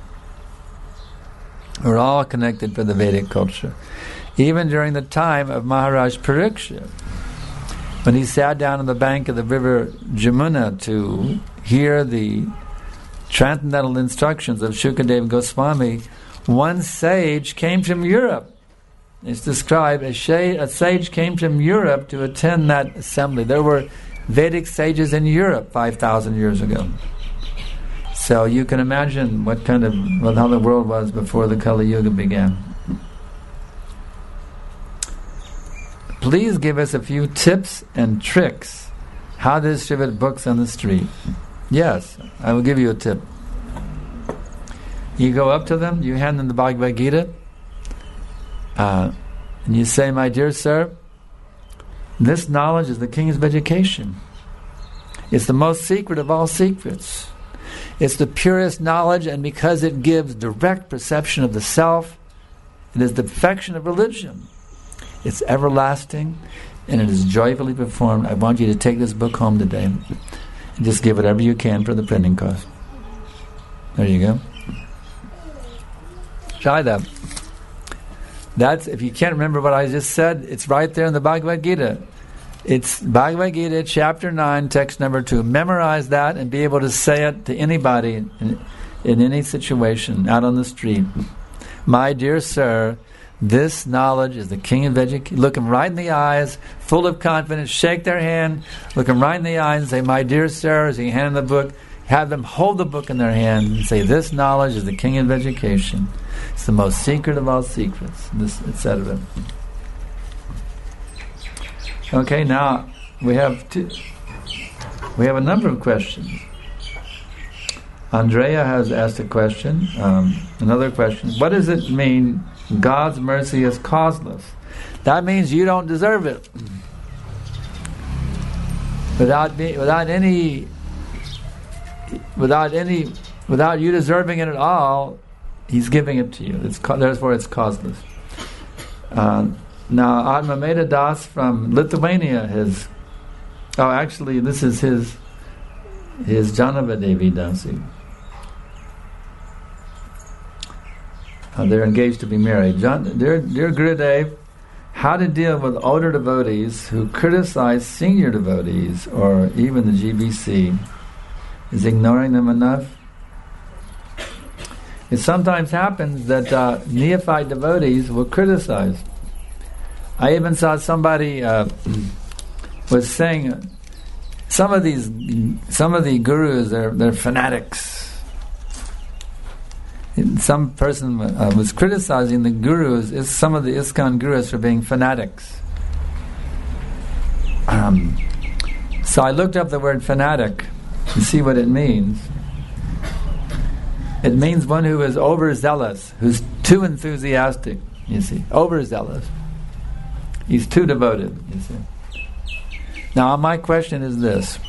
We're all connected to the Vedic culture. Even during the time of Maharaj Parikshit, when he sat down on the bank of the river Jamuna to hear the transcendental instructions of Shukadeva Goswami, one sage came from Europe. It's described as a sage came from Europe to attend that assembly. There were Vedic sages in Europe 5,000 years ago. So you can imagine how the world was before the Kali Yuga began. Please give us a few tips and tricks how to distribute books on the street. Yes, I will give you a tip. You go up to them, you hand them the Bhagavad Gita, and you say, my dear sir, this knowledge is the king's of education. It's the most secret of all secrets. It's the purest knowledge, and because it gives direct perception of the self, it is the perfection of religion. It's everlasting, and it is joyfully performed. I want you to take this book home today and just give whatever you can for the printing cost. There you go. Try that. That's, if you can't remember what I just said, it's right there in the Bhagavad Gita. It's Bhagavad Gita, chapter 9, text number 2. Memorize that and be able to say it to anybody in any situation, out on the street. My dear sir, this knowledge is the king of education. Look them right in the eyes, full of confidence, shake their hand, look them right in the eyes and say, my dear sir, as you hand the book, have them hold the book in their hand and say, this knowledge is the king of education. It's the most secret of all secrets, etc. Okay, now we have a number of questions. Andrea has asked a question, another question. What does it mean, God's mercy is causeless? That means you don't deserve it. Without any without you deserving it at all, he's giving it to you. Therefore it's causeless. Now, Atmameda Das from Lithuania this is his Janavadevi Dasi. They're engaged to be married. Dear Gurudev, how to deal with older devotees who criticize senior devotees or even the GBC? Is ignoring them enough? It sometimes happens that neophyte devotees will criticize. I even saw somebody was saying some of the gurus they're fanatics. Some person was criticizing the gurus, some of the ISKCON gurus, for being fanatics. So I looked up the word fanatic to see what it means. It means one who is overzealous, who's too enthusiastic, you see. Overzealous. He's too devoted, you see. Now my question is this.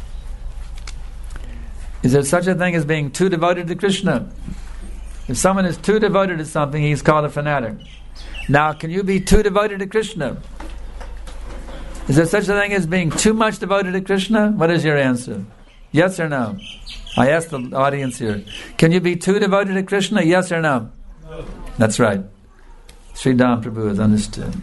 Is there such a thing as being too devoted to Krishna? If someone is too devoted to something, he's called a fanatic. Now, can you be too devoted to Krishna? Is there such a thing as being too much devoted to Krishna? What is your answer? Yes or no? I asked the audience here. Can you be too devoted to Krishna? Yes or no? No. That's right. Sri Dham Prabhu has understood.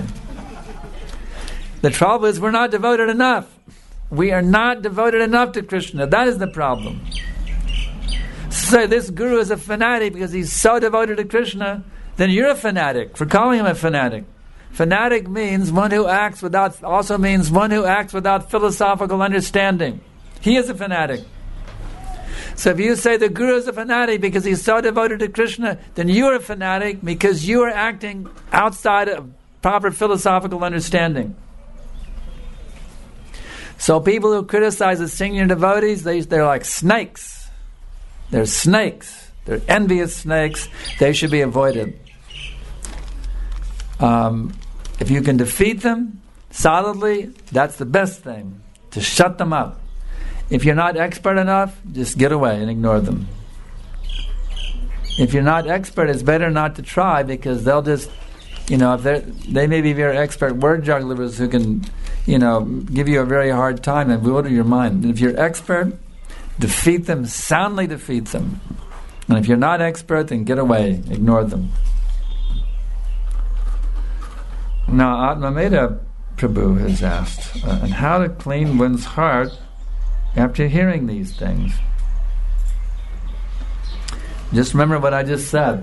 The trouble is we're not devoted enough. We are not devoted enough to Krishna. That is the problem. Say this guru is a fanatic because he's so devoted to Krishna, then you're a fanatic for calling him a fanatic. Fanatic means one who acts without philosophical understanding. He is a fanatic. So if you say the guru is a fanatic because he's so devoted to Krishna, then you're a fanatic because you are acting outside of proper philosophical understanding. So people who criticize the senior devotees, they're like snakes. They're snakes. They're envious snakes. They should be avoided. If you can defeat them solidly, that's the best thing, to shut them up. If you're not expert enough, just get away and ignore them. If you're not expert, it's better not to try, because they'll just, if they may be very expert word jugglers who can, give you a very hard time and bewilder your mind. And if you're expert, defeat them, soundly defeat them. And if you're not expert, then get away, ignore them. Now, Atmameda Prabhu has asked, and how to clean one's heart after hearing these things. Just remember what I just said.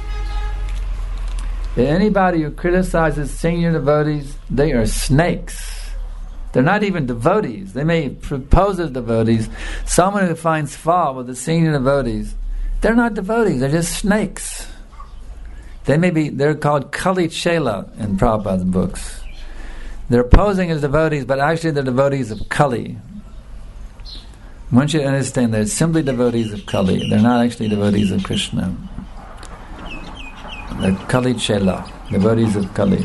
Anybody who criticizes senior devotees, they are snakes. They're not even devotees. They may propose as devotees. Someone who finds fault with the senior devotees, they're not devotees, they're just snakes. They're called Kali Chela in Prabhupada's books. They're posing as devotees, but actually they're devotees of Kali. One should understand they're simply devotees of Kali. They're not actually devotees of Krishna. They're Kali Chela, devotees of Kali.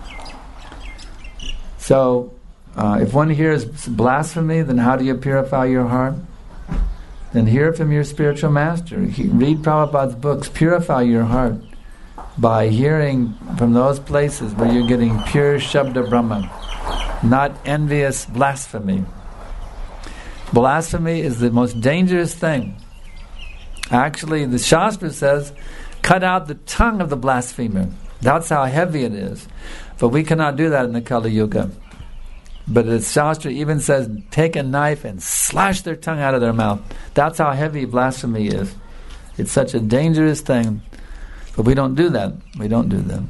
So, if one hears blasphemy, then how do you purify your heart? Then hear from your spiritual master. Read Prabhupada's books. Purify your heart by hearing from those places where you're getting pure Shabda Brahma, not envious blasphemy. Blasphemy is the most dangerous thing. Actually, the Shastra says, cut out the tongue of the blasphemer. That's how heavy it is. But we cannot do that in the Kali Yuga. But the Shastra even says, take a knife and slash their tongue out of their mouth. That's how heavy blasphemy is. It's such a dangerous thing. But we don't do that. We don't do that.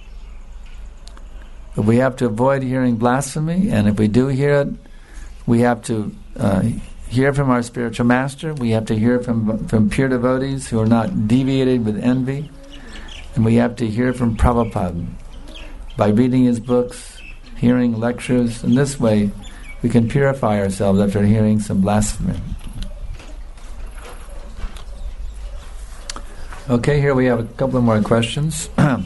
But we have to avoid hearing blasphemy, and if we do hear it, we have to hear from our spiritual master. We have to hear from pure devotees who are not deviated with envy. And we have to hear from Prabhupada by reading his books, hearing lectures. In this way, we can purify ourselves after hearing some blasphemy. Okay, here we have a couple of more questions.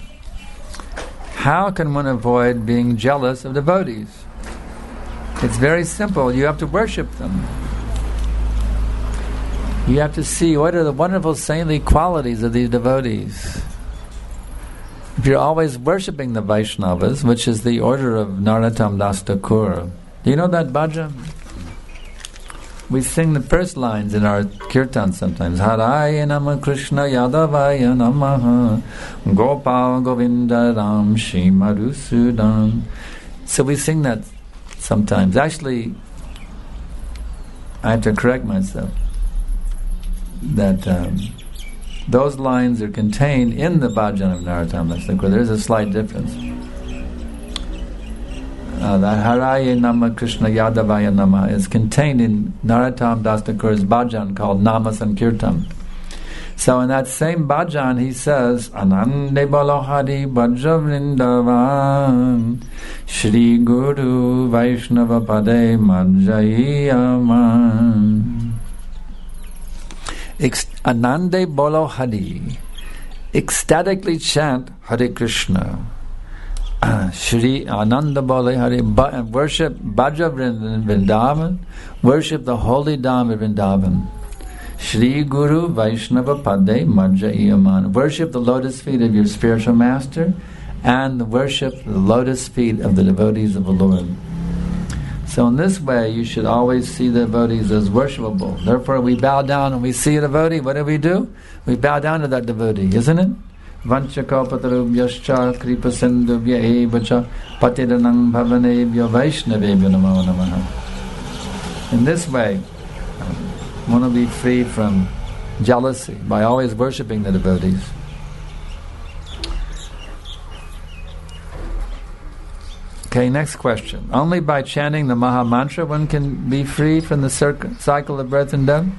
How can one avoid being jealous of devotees? It's very simple. You have to worship them. You have to see what are the wonderful saintly qualities of these devotees. If you're always worshipping the Vaishnavas, which is the order of Narottam Das Thakur, do you know that bhajan? We sing the first lines in our kirtan sometimes. Haraya Nama Krishna Yadavaya Namaha Gopal Govinda Ram Shri Madhusudan. So we sing that sometimes. Actually, I have to correct myself. That those lines are contained in the bhajan of Narottam Das Thakur. There is a slight difference. That Haraya Nama Krishna Yadavaya Nama is contained in Narottam Das Thakur's bhajan called Nama Sankirtan. So in that same bhajan he says, Anande Balohari Bhaja Vrindavan Shri Guru Vaishnava Pade Madjayaman. Anande Bolo Hari, ecstatically chant Hare Krishna. Shri Ananda Bolo Hari, worship Bhaja Vrindavan, worship the holy Dham of Vrindavan. Shri Guru Vaishnava Pade Madjayaman, worship the lotus feet of your spiritual master and worship the lotus feet of the devotees of the Lord. So in this way, you should always see the devotees as worshipable. Therefore, we bow down and we see a devotee. What do? We bow down to that devotee, isn't it? Vanchakalpatarubhyascha kripasindubhya evacha patidanam bhavanebhya vaishnavebhya namo namaha. In this way, we want to be free from jealousy by always worshipping the devotees. Okay, next question. Only by chanting the Maha Mantra one can be free from the cycle of birth and death?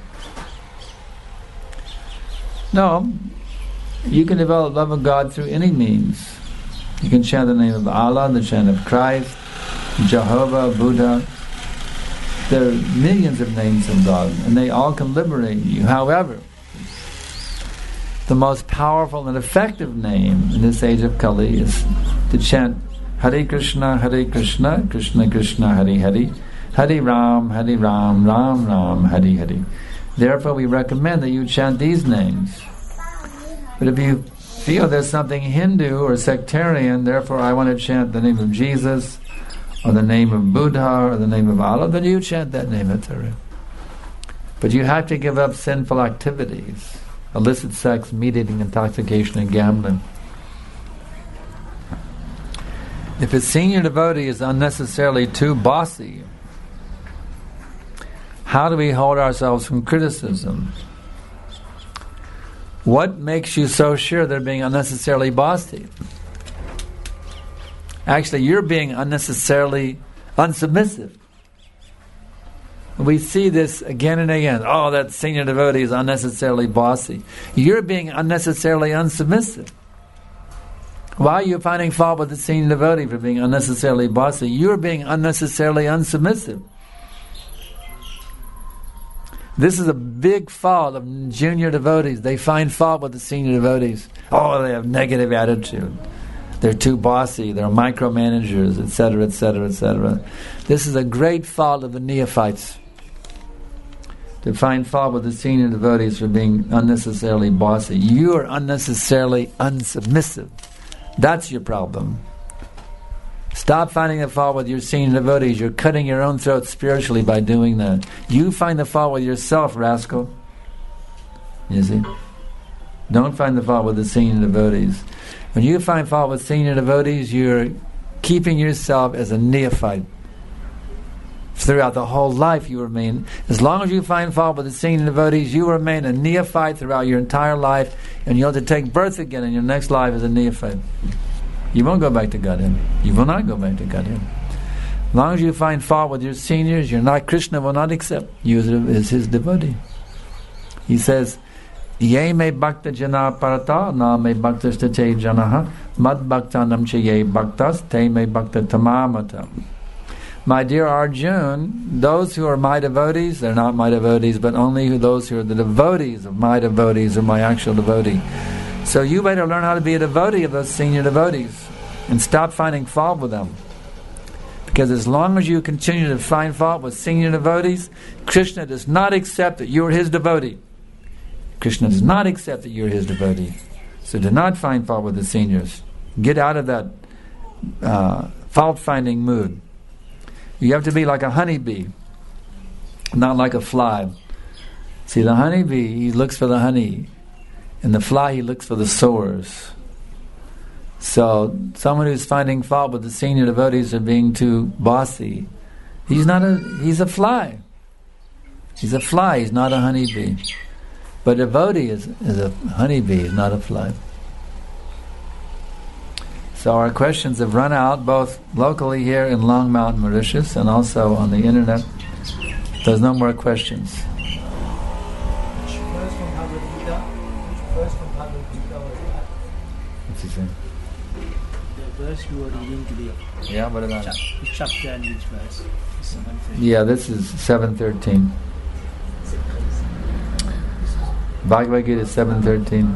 No. You can develop love of God through any means. You can chant the name of Allah, the chant of Christ, Jehovah, Buddha. There are millions of names of God, and they all can liberate you. However, the most powerful and effective name in this age of Kali is to chant Hare Krishna, Krishna Krishna, Hare Hare, Hare Ram, Ram Ram, Hare Hare. Therefore, we recommend that you chant these names. But if you feel there's something Hindu or sectarian, therefore I want to chant the name of Jesus, or the name of Buddha, or the name of Allah, then you chant that name, etc. But you have to give up sinful activities, illicit sex, meat eating, intoxication, and gambling. If a senior devotee is unnecessarily too bossy, how do we hold ourselves from criticism? What makes you so sure they're being unnecessarily bossy? Actually, you're being unnecessarily unsubmissive. We see this again and again. Oh, that senior devotee is unnecessarily bossy. You're being unnecessarily unsubmissive. Why are you finding fault with the senior devotee for being unnecessarily bossy? You're being unnecessarily unsubmissive. This is a big fault of junior devotees. They find fault with the senior devotees. Oh, they have negative attitude. They're too bossy. They're micromanagers, etc., etc., etc. This is a great fault of the neophytes. To find fault with the senior devotees for being unnecessarily bossy. You are unnecessarily unsubmissive. That's your problem. Stop finding the fault with your senior devotees. You're cutting your own throat spiritually by doing that. You find the fault with yourself, rascal. You see? Don't find the fault with the senior devotees. When you find fault with senior devotees, you're keeping yourself as a neophyte. Throughout the whole life you remain, as long as you find fault with the senior devotees, you remain a neophyte throughout your entire life, and you'll have to take birth again in your next life as a neophyte. You won't go back to Godhead. You will not go back to Godhead. As long as you find fault with your seniors, you're not, Krishna will not accept you as his devotee. He says, Ye me bhakta jana parata, na me bhakta state janaha, mad bhakta namche ye bhaktas, te me bhakta tamamata. My dear Arjun, those who are my devotees, they're not my devotees, but only those who are the devotees of my devotees are my actual devotee. So you better learn how to be a devotee of those senior devotees and stop finding fault with them. Because as long as you continue to find fault with senior devotees, Krishna does not accept that you are his devotee. Krishna does not accept that you're his devotee. So do not find fault with the seniors. Get out of that fault-finding mood. You have to be like a honeybee, not like a fly. See, the honeybee, he looks for the honey, and the fly, he looks for the sores. So someone who's finding fault with the senior devotees are being too bossy, he's a fly. He's a fly, he's not a honeybee. But a devotee is a honeybee, is not a fly. So our questions have run out, both locally here in Long Mountain, Mauritius, and also on the internet. There's no more questions. Which verse from Bhagavad Gita was that? What's he saying? The verse you were reading today. Yeah, what about it? Which chapter and which verse? 7:13. Yeah, this is 7:13. Bhagavad Gita 7:13.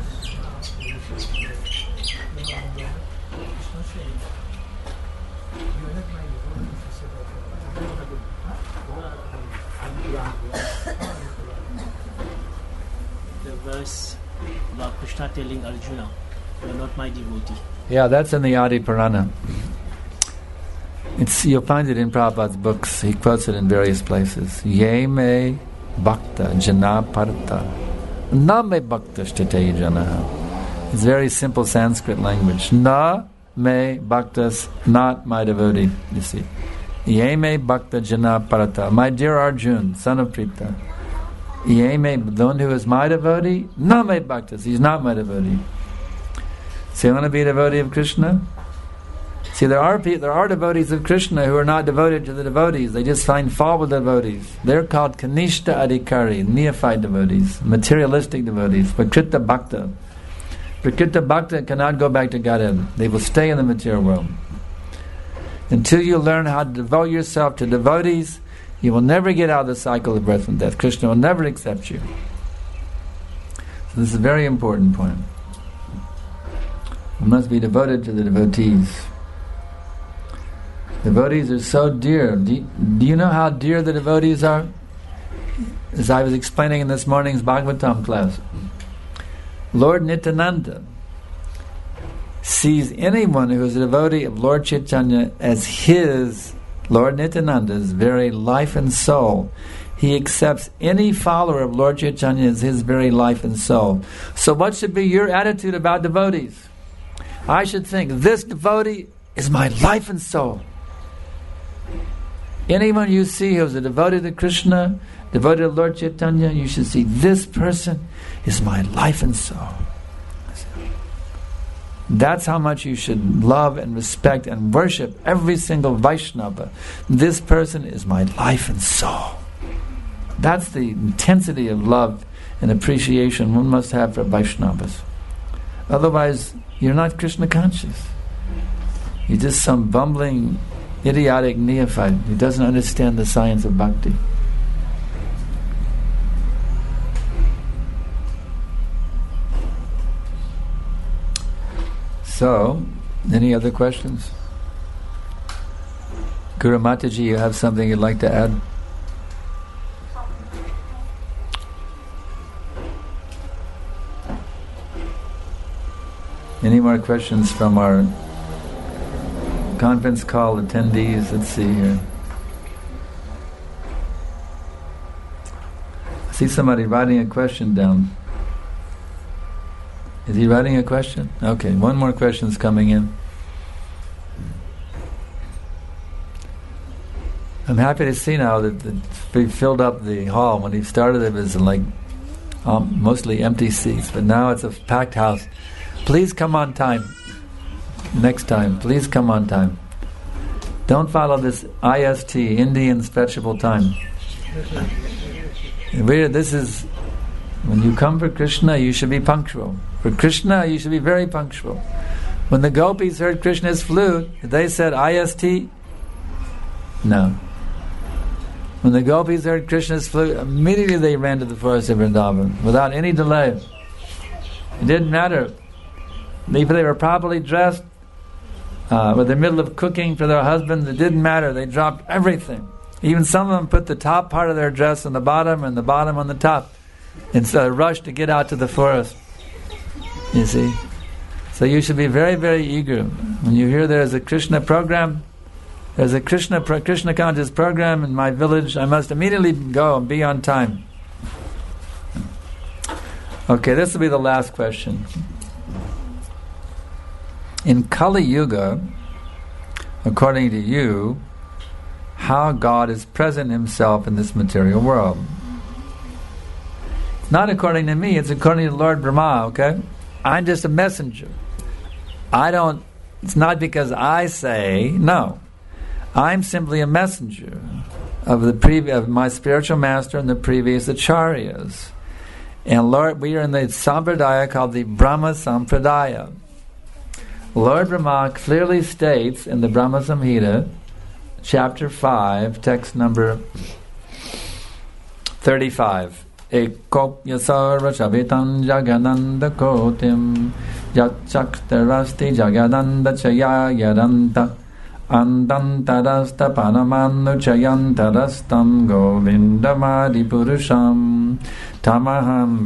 The verse about Krishna telling Arjuna, "You are not my devotee." Yeah, that's in the Adi Purana. You'll find it in Prabhupada's books. He quotes it in various places. Ye me bhakta jana parta na me bhakta sthite jana. It's very simple Sanskrit language. Na me bhaktas, not my devotee, you see. Ye me bhakta jana parata. My dear Arjun, son of Prita. Ye me, the one who is my devotee, na me bhaktas, he's not my devotee. So you want to be a devotee of Krishna? See, there are devotees of Krishna who are not devoted to the devotees. They just find fault with the devotees. They're called Kanishta Adhikari, neophyte devotees, materialistic devotees, Prakrita Bhakta. Prakrita Bhakta cannot go back to Godhead. They will stay in the material world. Until you learn how to devote yourself to devotees, you will never get out of the cycle of birth and death. Krishna will never accept you. So this is a very important point. We must be devoted to the devotees. Devotees are so dear. Do you know how dear the devotees are? As I was explaining in this morning's Bhagavatam class, Lord Nityananda sees anyone who is a devotee of Lord Chaitanya as his, Lord Nityananda's, very life and soul. He accepts any follower of Lord Chaitanya as his very life and soul. So what should be your attitude about devotees? I should think, this devotee is my life and soul. Anyone you see who is a devotee to Krishna, devotee to Lord Chaitanya, you should see, this person is my life and soul. That's how much you should love and respect and worship every single Vaishnava. This person is my life and soul. That's the intensity of love and appreciation one must have for Vaishnavas. Otherwise, you're not Krishna conscious. You're just some bumbling, idiotic neophyte who doesn't understand the science of bhakti. So, any other questions? Guru Mataji, you have something you'd like to add? Any more questions from our conference call attendees? Let's see here. I see somebody writing a question down. Is he writing a question? Okay, one more question's coming in. I'm happy to see now that we filled up the hall. When he started, it was like mostly empty seats, but now it's a packed house. Please come on time. Next time, please come on time. Don't follow this IST, Indian Special Time. This is, when you come for Krishna, you should be punctual. For Krishna, you should be very punctual. When the gopis heard Krishna's flute, they said IST? No. When the gopis heard Krishna's flute, immediately they ran to the forest of Vrindavan, without any delay. It didn't matter. If they were properly dressed, were in the middle of cooking for their husband, it didn't matter. They dropped everything. Even some of them put the top part of their dress on the bottom and the bottom on the top. instead of rush to get out to the forest. You see? So you should be very, very eager. When you hear there's a Krishna program, there's a Krishna conscious program in my village, I must immediately go and be on time. Okay, this will be the last question. In Kali Yuga, according to you, how God is present Himself in this material world? Not according to me, it's according to Lord Brahma, okay? I'm just a messenger. It's not because I say, no. I'm simply a messenger of my spiritual master and the previous acharyas. And Lord, we are in the sampradaya called the Brahma Sampradaya. Lord Brahma clearly states in the Brahma Samhita, chapter 5, text number 35. Ekopya sarva shavitam jagananda kotim yachaktarasti jagananda chayayaranta andantarasta panamanu chayantarastam govindamadi purusham tamaham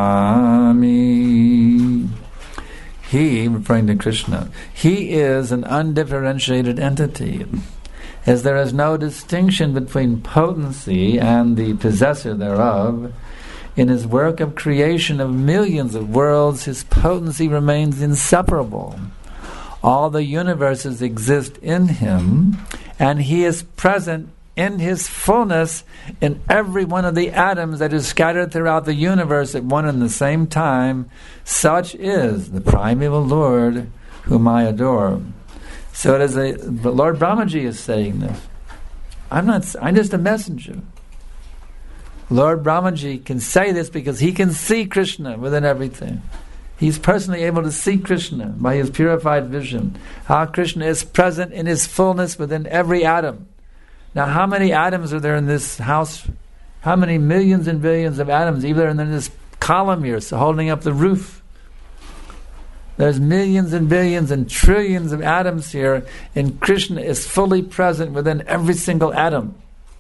bhajami. He, referring to Krishna, He is an undifferentiated entity. As there is no distinction between potency and the possessor thereof, in His work of creation of millions of worlds, His potency remains inseparable. All the universes exist in Him, and He is present in His fullness in every one of the atoms that is scattered throughout the universe at one and the same time. Such is the primeval Lord whom I adore. So it is Lord Brahmaji is saying this. I'm just a messenger. Lord Brahmaji can say this because he can see Krishna within everything. He's personally able to see Krishna by his purified vision. How Krishna is present in His fullness within every atom. Now, how many atoms are there in this house? How many millions and billions of atoms, even in this column here, so holding up the roof? There's millions and billions and trillions of atoms here, and Krishna is fully present within every single atom.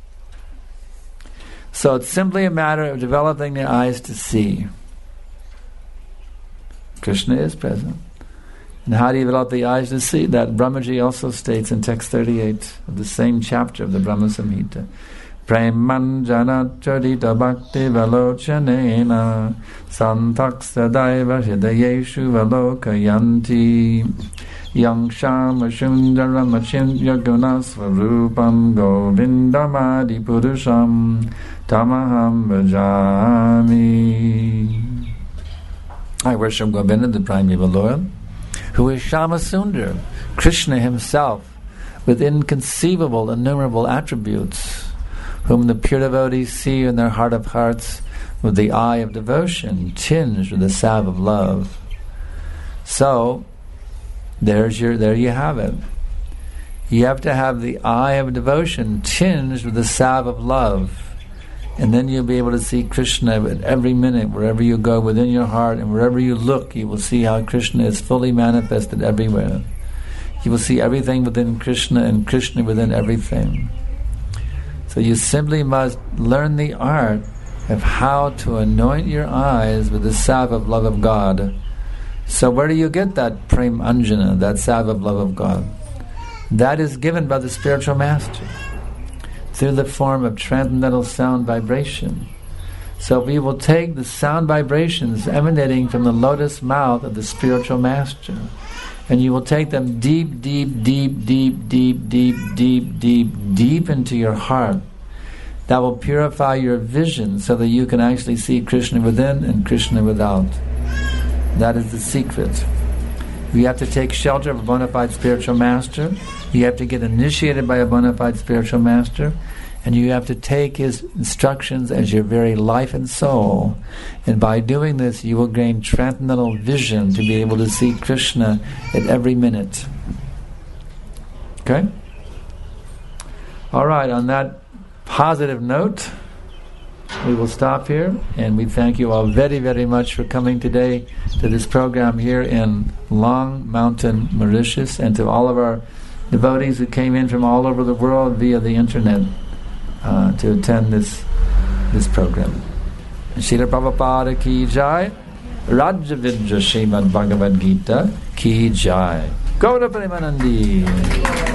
So it's simply a matter of developing the eyes to see. Krishna is present. And how do you develop the eyes to see? That Brahmaji also states in text 38 of the same chapter of the Brahma Samhita. Premanjana charita bhakti valochanena santaksadaiva hidayeshu valokayanti yang shama shundara machintya gunasvarupam govindamadi purusham tamaham bhajami. I worship Govinda, the primeval Lord, who is Shama Sundar, Krishna Himself, with inconceivable, innumerable attributes, whom the pure devotees see in their heart of hearts with the eye of devotion, tinged with the salve of love. So, there you have it. You have to have the eye of devotion tinged with the salve of love. And then you'll be able to see Krishna at every minute, wherever you go within your heart, and wherever you look, you will see how Krishna is fully manifested everywhere. You will see everything within Krishna and Krishna within everything. So you simply must learn the art of how to anoint your eyes with the salve of love of God. So where do you get that Prem Anjana, that salve of love of God? That is given by the spiritual master, through the form of transcendental sound vibration. So we will take the sound vibrations emanating from the lotus mouth of the spiritual master, and you will take them deep, deep, deep, deep, deep, deep, deep, deep, deep into your heart. That will purify your vision so that you can actually see Krishna within and Krishna without. That is the secret. You have to take shelter of a bona fide spiritual master. You have to get initiated by a bona fide spiritual master. And you have to take his instructions as your very life and soul. And by doing this, you will gain transcendental vision to be able to see Krishna at every minute. Okay? All right, on that positive note, we will stop here, and we thank you all very, very much for coming today to this program here in Long Mountain, Mauritius, and to all of our devotees who came in from all over the world via the internet to attend this program. Srila Prabhupada ki jai. Rajya Vidya Srimad Bhagavad Gita ki jai. Gaura Premanandi.